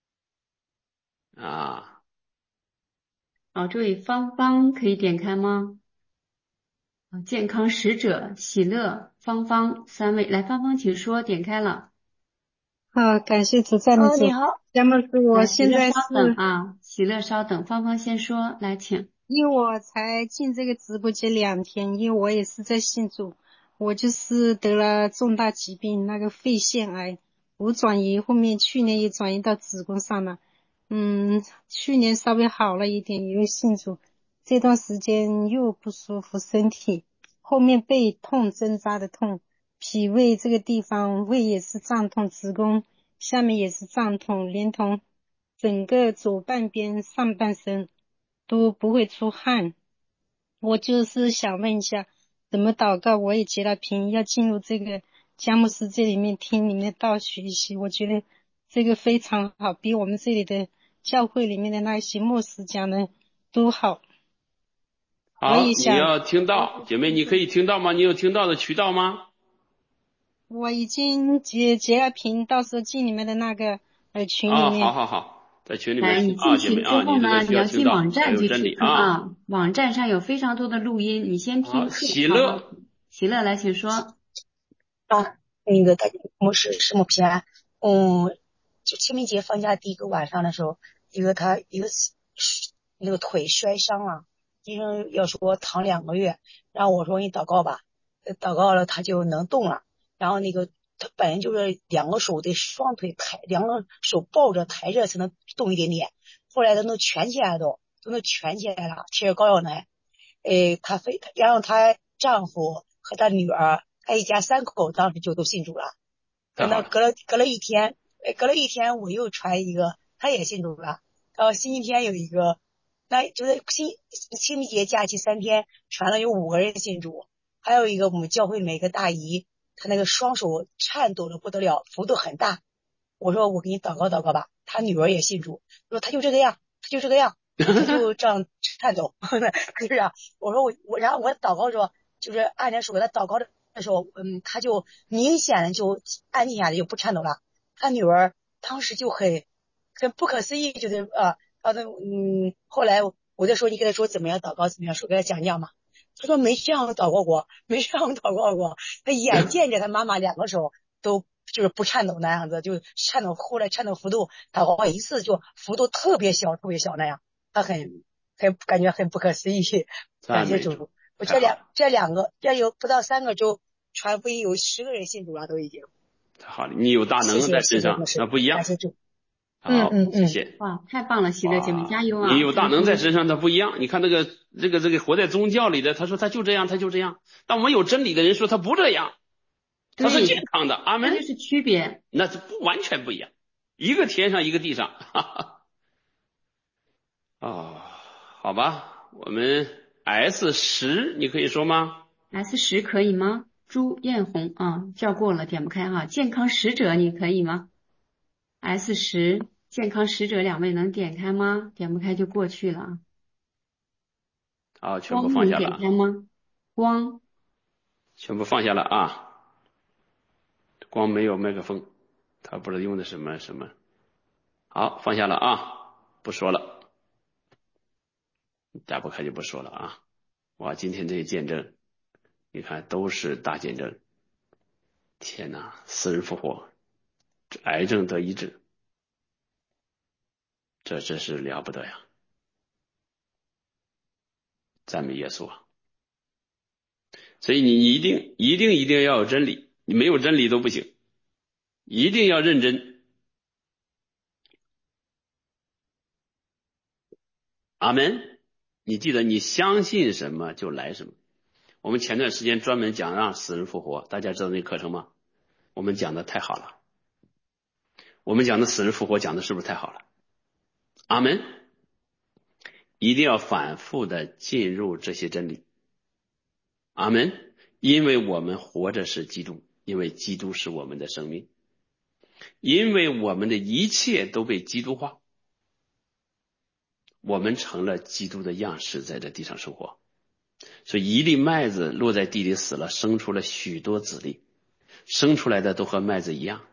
啊，
好，这位芳芳可以点开吗？健康使者喜乐芳芳3位，来，芳芳请说，点开了。
感谢主赞美主。
你好。
要么是我
来，
现在是
喜乐稍等啊，喜乐稍等，芳芳先说，来，请。
因为我才进这个直播间2天，因为我也是在信主，我就是得了重大疾病，那个肺腺癌无转移，后面去年也转移到子宫上了。去年稍微好了一点，因为信主，这段时间又不舒服，身体后面背痛，针扎的痛，脾胃这个地方胃也是胀痛，子宫下面也是胀痛，连同整个左半边上半身都不会出汗。我就是想问一下怎么祷告，我也结了频，要进入这个佳木斯这里面听你们的道学习，我觉得这个非常好，比我们这里的教会里面的那些牧师讲的都好。
好，你要听到，姐妹，你可以听到吗？你有听到的渠道吗？
我已经结了频，到时候进你们的那个群里面。
好，在群里面
来，你进群之后呢，你要进网站去听啊，网站上有非常多的录音，你先听。
喜乐
来，请说。
那个大家牧师师母平安。就清明节放假第一个晚上的时候，他那个腿摔伤了，医生要说躺2个月，然后我说你祷告吧，祷告了他就能动了。然后他本来就是2个手得双腿2个手抱着抬着才能动一点点，后来他能蜷起来都能蜷起来了，吃高药奶。然后她丈夫和她女儿，他一家3口当时就都信主了。等到隔了一天，我又传一个，他也信主了。然后星期天有一个，那就是清明节假期3天传了有5个人信主，还有一个我们教会里面一个大姨，她那个双手颤抖的不得了，幅度很大。我说我给你祷告吧，她女儿也信主，说她就这个样，她就这样颤抖。就是啊，我说然后我祷告的时候，就是按着手给她祷告的时候，她就明显的就安静下来，就不颤抖了。她女儿当时就很不可思议，就是后来我就说你跟她说怎么样祷告，怎么样说，给她讲嘛。 他说没这样祷告过，没这样祷告过。他眼见着他妈妈2个手都就是不颤抖那样子，就颤抖，后来颤抖幅度祷告一次就幅度特别小那样，他很感觉很不可思议。感谢主，我这两个有不到3个周传福音有10个人信主了，都已经。
太好了，你有大能在身上，那不一样。
感谢主。
好，谢谢。
哇，太棒了，喜乐姐妹加油啊！
你有大能在身上，它不一样。你看这个活在宗教里的，他说他就这样，他就这样。但我们有真理的人说他不这样，他是健康的。阿门。
这就是区别，
那是完全不一样，一个天上一个地上。哦，好吧，我们 S10你可以说吗？
S10可以吗？朱艳红啊，叫过了，点不开哈。健康使者你可以吗？S10健康使者2位能点开吗？点不开就过去了啊。
好，全部放下了。
点开吗？光
全部放下了啊。光没有麦克风，他不知道用的什么。好，放下了啊，不说了，打不开就不说了啊。哇，今天这些见证你看都是大见证。天哪，死人复活，癌症得医治，这真是了不得呀！赞美耶稣啊！所以你一定要有真理，你没有真理都不行，一定要认真。阿门。你记得，你相信什么就来什么。我们前段时间专门讲让死人复活，大家知道那课程吗？我们讲的太好了，我们讲的死人复活讲的是不是太好了？阿门。一定要反复的进入这些真理。阿门。因为我们活着是基督，因为基督是我们的生命，因为我们的一切都被基督化，我们成了基督的样式，在这地上生活。所以一粒麦子落在地里死了，生出了许多子粒，生出来的都和麦子一样，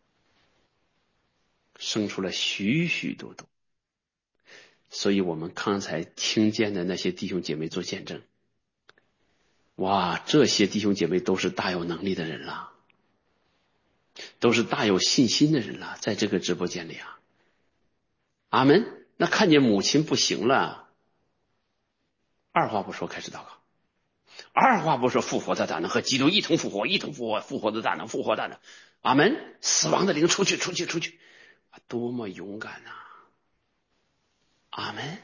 生出了许许多多。所以我们刚才听见的那些弟兄姐妹做见证，哇，这些弟兄姐妹都是大有能力的人了，都是大有信心的人了，在这个直播间里啊。阿门。那看见母亲不行了，二话不说开始祷告，二话不说复活的大能和基督一同复活，复活的大能，复活大能。阿门。死亡的灵出去，多么勇敢啊！阿门。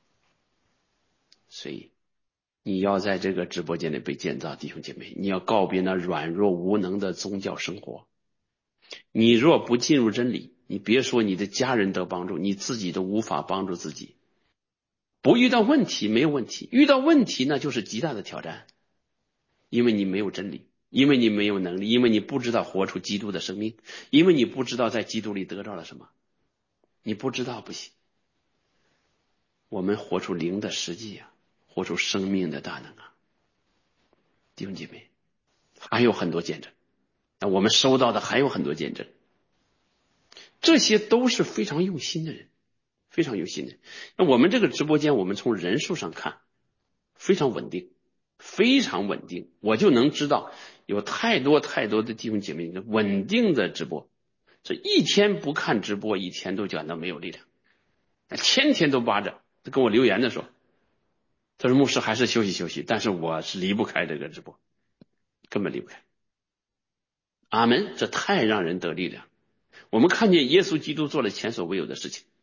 所以你要在这个直播间里被建造，弟兄姐妹，你要告别那软弱无能的宗教生活。你若不进入真理，你别说你的家人得帮助，你自己都无法帮助自己。不遇到问题没有问题，遇到问题那就是极大的挑战，因为你没有真理，因为你没有能力，因为你不知道活出基督的生命，因为你不知道在基督里得到了什么，你不知道不行。我们活出灵的实际啊，活出生命的大能啊，弟兄姐妹，还有很多见证，我们收到的还有很多见证，这些都是非常用心的人，非常用心的。那我们这个直播间，我们从人数上看非常稳定，非常稳定，我就能知道有太多的弟兄姐妹稳定的直播，这一天不看直播，一天都感到没有力量，天天都扒着。他跟我留言的时候，他说牧师还是休息，但是我是离不开这个直播，根本离不开。阿门。这太让人得力量。我们看见耶稣基督做了前所未有的事情，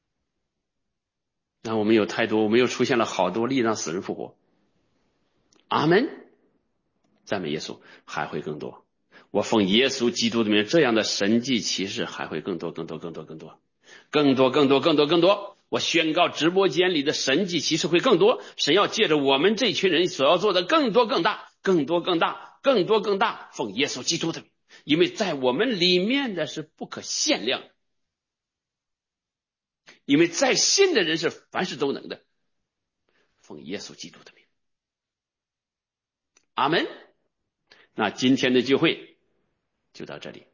那我们又出现了好多例让死人复活。阿门。赞美耶稣，还会更多。我奉耶稣基督的名，这样的神迹奇事还会更多。我宣告直播间里的神迹奇事会更多，神要借着我们这群人所要做的更多更大，奉耶稣基督的名，因为在我们里面的是不可限量，因为在信的人是凡事都能的，奉耶稣基督的名。阿门。那今天的聚会就到这里。